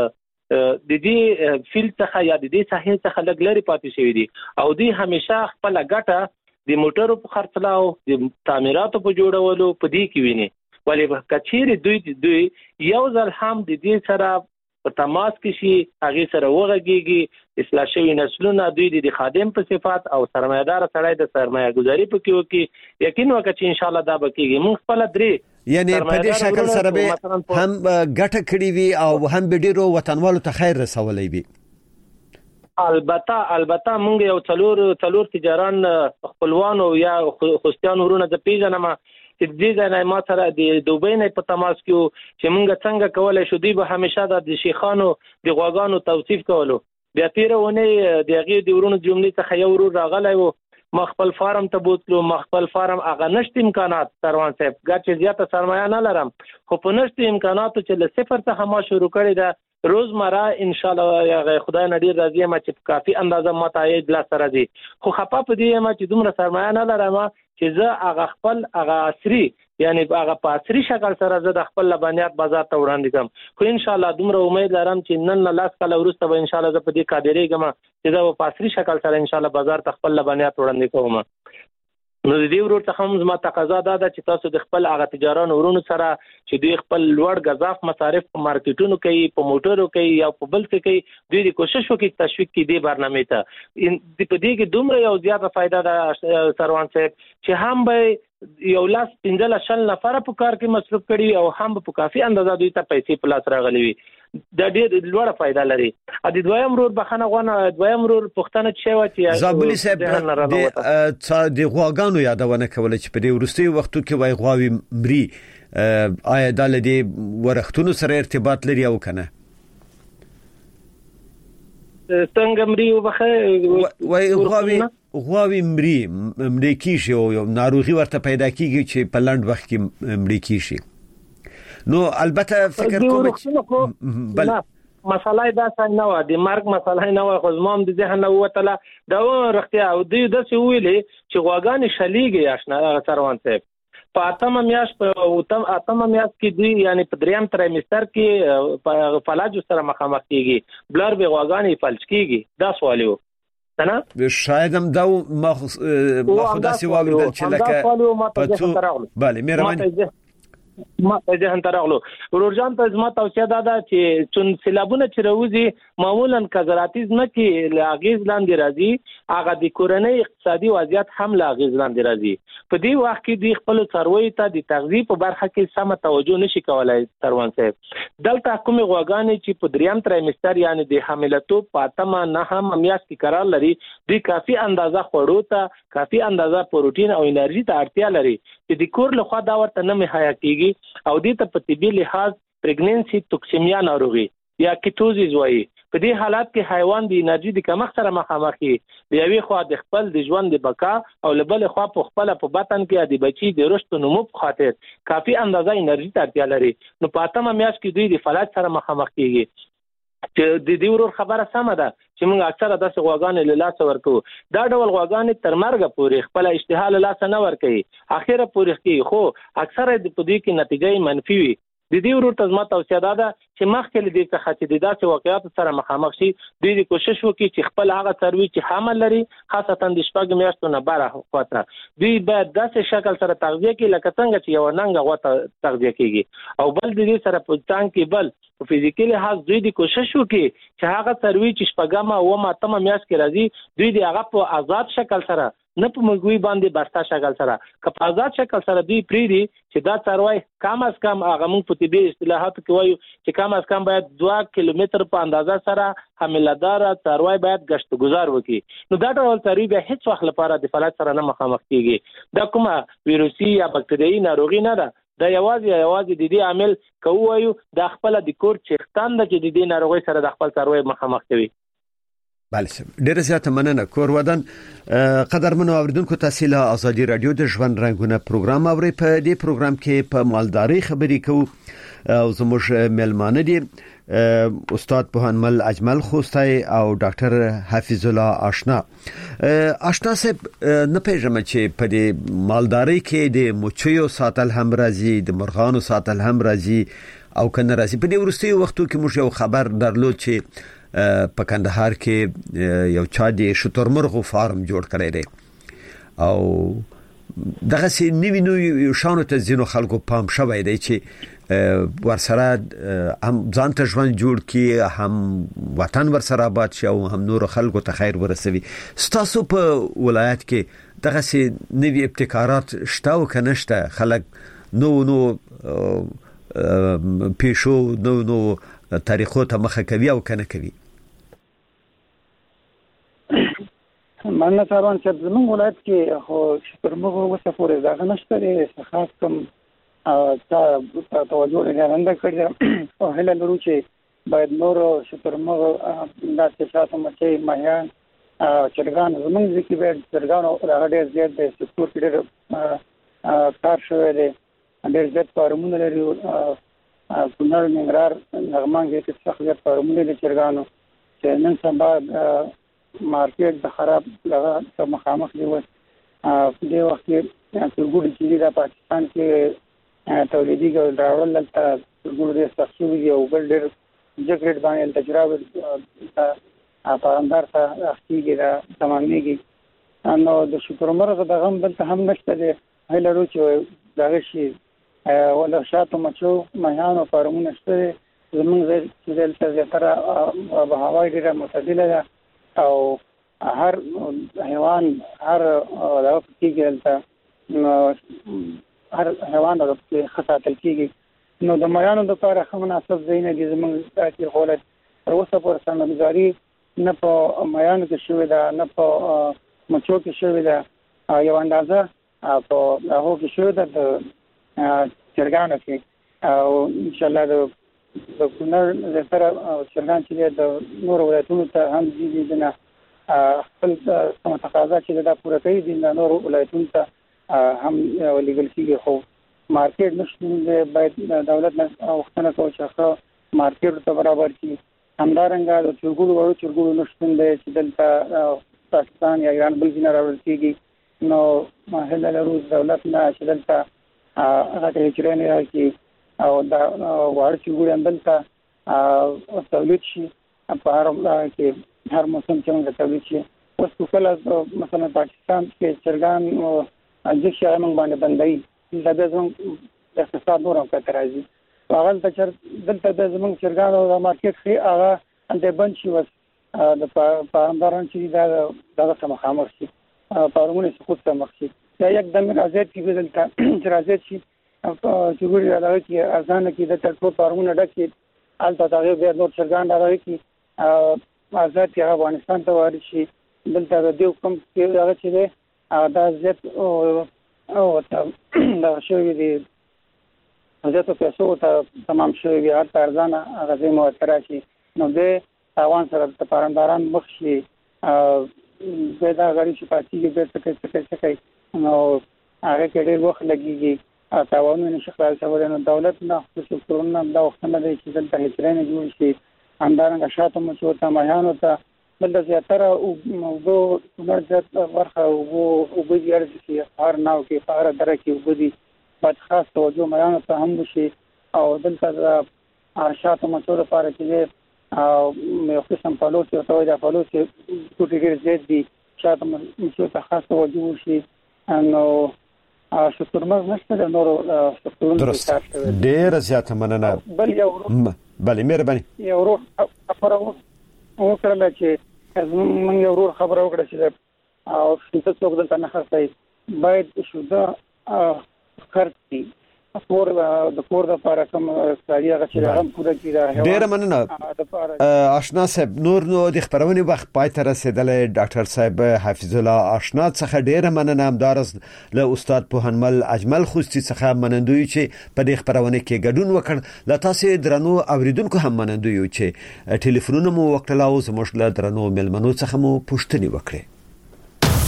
E: د دې فیلډ څخه یا د دې ساحې څخه لږ لري پاتې شوی دي او دوی همیشه خپل ګټه د موټرو په خرڅلاو د تعمیراتو په جوړولو په دې کې ویني ولې کچېری دوی دوی یو ځل هم د دې سره په تماس کې شي هغه سره وغږیږي اصلاح شوی نسلونه دوی د خادم په صفات او سرمایدار سره د سرمایه گذاری په کې وکي یقین وکړي چې ان شاء الله دا بکیږي موږ خپل درې
C: یعنی په دې شکل سره به هم ګټه کړی وي او هم به ډیرو وطنوالو ته خیر رسولای وي
E: البته البته موږ یو څلور څلور تجاران خپلوان او یا خوستیان ورونه د پیژنم چې دې نه ما سره د دوبۍ نه په تماس کې چې موږ څنګه کولای شو دی به همیشه د شیخانو د غواګانو توصیف کولو بیا تیرونه د هغه د ورونو جملې څخه یو ورور راغلی وو ما خپل فارم ته بوتلو ما خپل فارم هغه نشته امکانات سروان صاحب ګټه زیاته سرمایه نه لرم خو په نشته امکاناتو چې له صفر څخه ما شروع کړی دا روزمره ان شاء الله یا خدای نډیر راضي ما چې کافي اندازه متعهد لا سره دي خو خپه په دې ما چې دومره سرمایه نه لرم چې زه هغه خپل هغه عصري یعنی هغه په عصري شکل سره زه د خپل لبنیات بازار ته وړاندې کوم خو ان شاء الله دومره امید لرم چې نن لاس کله ورسته به ان شاء الله زه په دې قادرېږم چې زه په عصري شکل سره ان شاء الله بازار ته خپل لبنیات وړاندې کوم نو د دې ورور څخه هم زما تقاضا ده چې تاسو د خپل هغه تجاران ورونو سره چې دوی خپل لوړ غذاف مصارف په مارکیټونو کوي په موټرو کوي یا په بل څه کوي دوی د کوشش وکړي تشویق کړي د برنامه ته د په دې کې دومره یو زیاته فائدہ ده سروان صاحب چې هم به یو لاس پنځه شل نفر په کار کې مصرف کړي او هم په کافي اندازه دوی ته پیسې په لاس راغلي وي دا ډېر لوړه فائدہ لري ا د دویم رور بخنه غونه دویم رور پښتنه چې وتی
C: زابلی صاحب د د غواګانو یادونه کوله چې په دې ورستي وختو کې وای غواوي مري آیا د لدې ورختونو سره ارتباط لري او کنه
E: څنګه مري وبخه
C: وای غواوي غواوي مري مري کیږي او ناروغي ورته پیدا کیږي چې په لاند وخت کې مري کیږي نو البته فکر کوم چې
E: بل مسله دا څنګه نو د مرګ مسله نه و خو زموږ د ذهن نه وته دا ورختیا او د دې ویلې چې غواګان شلیږي آشنا سروان صاحب په اتمه میاش په اتمه میاش کې دی یعنی په دریم تریمستر کې فلاج سره مخامخ کیږي بلر به غواګان فلج کیږي دا سوال یو
C: نه شاید هم دا ما خدا سی واوریدل چې لکه پتو bale مهرباني
E: ما ته هم ترغلو ورورجان ته زما توصيه ده چې چون سیلابونه چې راوځي معمولا کزراتیز نه کې لاغیز لاندې راځي هغه د کورنۍ اقتصادي وضعیت هم لاغیز لاندې راځي په دې وخت کې د خپل څاروي ته د تغذیه په برخه کې سم توجه نشي کولای سروان صاحب دلته کومه غواګانې چې په دریم تریمستر یعنی د حاملتوب پاتمه نه هم میاش کې قرار لري د کافي اندازه خوړو ته کافي اندازه پروتین او انرژي ته اړتیا لري چې د کور له خوا دا ورته نه مهیا کیږي او دې ته په طبي لحاظ پریګننسي توکسیمیا ناروغي یا کیټوزیز وایي په دې حالات کې حیوان د انرژي د کمښت سره مخامخ وي د یوې خوا د خپل د ژوند د بقا او لبل خوا په خپل په بطن کې د بچي د رشد نمو په خاطر کافي اندازه انرژي ته اړتیا لري نو په اتمه میاشت کې دوی د فلج سره مخامخ کیږي چې د دې ورور خبره سمه ده چې موږ اکثره د غواګانې له لاس ورکو دا ډول غواګانې تر مرګ پورې خپل اشتها له لاس نه ورکي اخیره پورې کی خو اکثره د پدې کې نتیجې منفي وي د دې ورته زما توصیه ده چې مخکې له دې څخه چې د داسې واقعیاتو سره مخامخ شي دوی د کوشش وکړي چې خپل هغه څاروي چې حمل لري خاصتا د شپږ میاشتو نه بره خواته دوی باید داسې شکل سره تغذیه کړي لکه څنګه چې یو ننګ غوته تغذیه کیږي او بل د دې سره په ځان کې بل په فزیکي لحاظ دوی د کوشش وکړي چې هغه څاروي چې شپږمه او ماتمه میاشت کې راځي دوی د هغه په آزاد شکل سره نه په مګوي باندې بستا شکل سره که په آزاد شکل سره دوی پریدي چې دا څاروي کم از کم هغه موږ په طبي اصطلاحاتو کې وایو چې کم از کم باید دوه کیلومتر په اندازه سره حاملدار څاروي باید گشت گذار وکړي نو دا ډول څاروي به هیڅ وخت لپاره د فلج سره نه مخامخ کیږي دا کومه ویروسي یا بکټریايي ناروغي نه ده دا یوازې یوازې د دې عامل کوو د خپل د کور چختان د چې د دې ناروغي سره د خپل څاروي مخامخ کوي.
C: بله سم ډیره زیاته مننه کور ودان قدرمنو اوریدونکو تاسو له ازادي رادیو د ژوند رنگونه پروګرام اوري په دې پروګرام کې په مالداري خبرې کوو او زموږ ملمانه دي استاد پوهنمل اجمل خوستای او ډاکټر حفیظ الله آشنا. آشنا صاحب نه پیژنم چې په دې مالداري کې د موچیو ساتل هم راځي د مرغانو ساتل هم راځي او کنه راځي. په دې ورستي وختو کې موږ یو خبر درلود چې په کندهار کې یو چا د شترمرغو فارم جوړ کړی دی او دغه سي نیوی نو شانو ته زینو خلکو پام شوی دی چې ورسره هم ځان ته ژوند جوړ کی هم وطن ورسره آباد شي او هم نور خلکو ته خیر ورسوي. ستاسو په ولایت کې دغه سي نیوی ابتکارات شته او کنهشته خلک نو نو پیشو نو نو تاریخو ته مخه کوي او کنه کوي.
D: مننه ساروان چې زموږ ولایت کې خو شترمرغ وسه پورې ځای نشته دی خاص کوم تا توجه لرنده کړی او هله لرو چې باید نور شترمرغ د ساتو مچي ماهیان چرګان زموږ ځکه باید چرګان او هغه زیات د سکتور کې ډېر کار شوی دی ډېر زیات کارونه لري کونړ ننګرهار نغمان کې څه خبره فارمونه د چرګانو چې نن سبا مارکیټ د خراب لغه مخامخ دی و په دې وخت کې څلګوډي چې د پاکستان کې تولیدي ګول راول لته څلګوډي سخصوي او بل ډېر جګړه باندې تجربه په اندر ته اخیږي دا تمامېږي نو د شترمرغ د غم بل ته هم نشته دی هلرو چې دغه شي ولا شاتو مچو مهانو فارمونه شته زمونږ چې دلته زیاتره په هوای ډیره معتدله ده او هر حیوان هر دغه کېږي دلته هر حیوان د خصاتل کېږي نو د مهانو لپاره هم مناسب ځای نه دي زمونږ چې خولت تر اوسه پورې سمجاري نه په مهانو کې شوې ده نه په مچو کې شوې ده یو اندازه په هغه کې شوې ده چرګانو کې او ان شاء الله د د کونړ د سره چرګان چې د نور ولایتونو ته هم دي دنه خپل کوم تقاضا چې دا پوره کوي د نور ولایتونو ته هم ولګل کیږي خو مارکیټ نشته باید دولت نه وختونه کوي چې مارکیټ ته برابر شي همدارنګه د چرګونو ورو چرګونو نشته چې دلته پاکستان یا ایران بل ځای راوړل کیږي نو مهله لرو دولت نه چې دلته هغه ته چرېنه راځي او دا وړ چرګوړي اندلته او تولید شي په هر کې هر موسم کې موږ تولید شي اوس کله مثلا پاکستان کې چرګان د شي موږ باندې بندي دا د زموږ اقتصاد نور هم کتر راځي هغه ته چر دلته د زموږ چرګان او مارکیټ خي هغه انده بند شي وس د پارنداران چې دا دغه مخامخ شي پارمونه سقوط ته مخ شي دا یک دم راځي چې دلته چې راځي چې چې ګوري راځي چې ارزان کې د ترکو پارمونه ډکه البته هغه بیا نور چرګان راځي چې آزاد کې افغانستان ته وارد شي دلته د دې کوم چې هغه چې دی دا زیات او دا شوی دی زیات پیسو ته تمام شوی دی هر ارزان هغه مو تراشي نو د تاوان سره د پارنداران مخ شي زه دا غړي چې پاتې دي څه څه څه کوي نو هغه کې ډېر وخت لګيږي تاوانونه نشي خلاص کولای نو دولت نه خصوصي کورونه دا وخت نه دی چې دلته هیڅ نه جوړ شي همدارنګه شاته مو چې ته مهانو ته بل زیاتره او موضوع مرجت ورخه او او بيار چې هر ناو کې فار درکې وبدي بعد خاص توجه مهانو ته هم شي او دلته د شاته مسو لپاره چې او یو قسم فالوس او توای د فالوس ټوټي ډیر زیات دي شاته مسو ته خاص توجه وشي نو شتورمز نشته د نورو شتورونو
C: درست ډیر زیات مننه
D: بل یو
C: بل مهرباني
D: یو ورو خبره وکړه چې موږ یو ورو خبره وکړه چې او څه څوک دلته نه خرڅي باید شوده خرڅي کور د کور د لپاره کوم سړي هغه چې هم پوره کیږي
C: ډیر مننه آشنا صاحب نور نو د خبرونه وخت پای ته رسیدلې ډاکټر صاحب حفظ الله آشنا څخه ډیر مننه همدارس له استاد پوهنمل اجمل خوستی څخه منندوی چې په دې خبرونه کې ګډون وکړ لا تاسو درنو اوریدونکو هم منندوی چې ټلیفونونه مو وکړلاو زموږ له درنو ملمنو څخه مو پوښتنه وکړه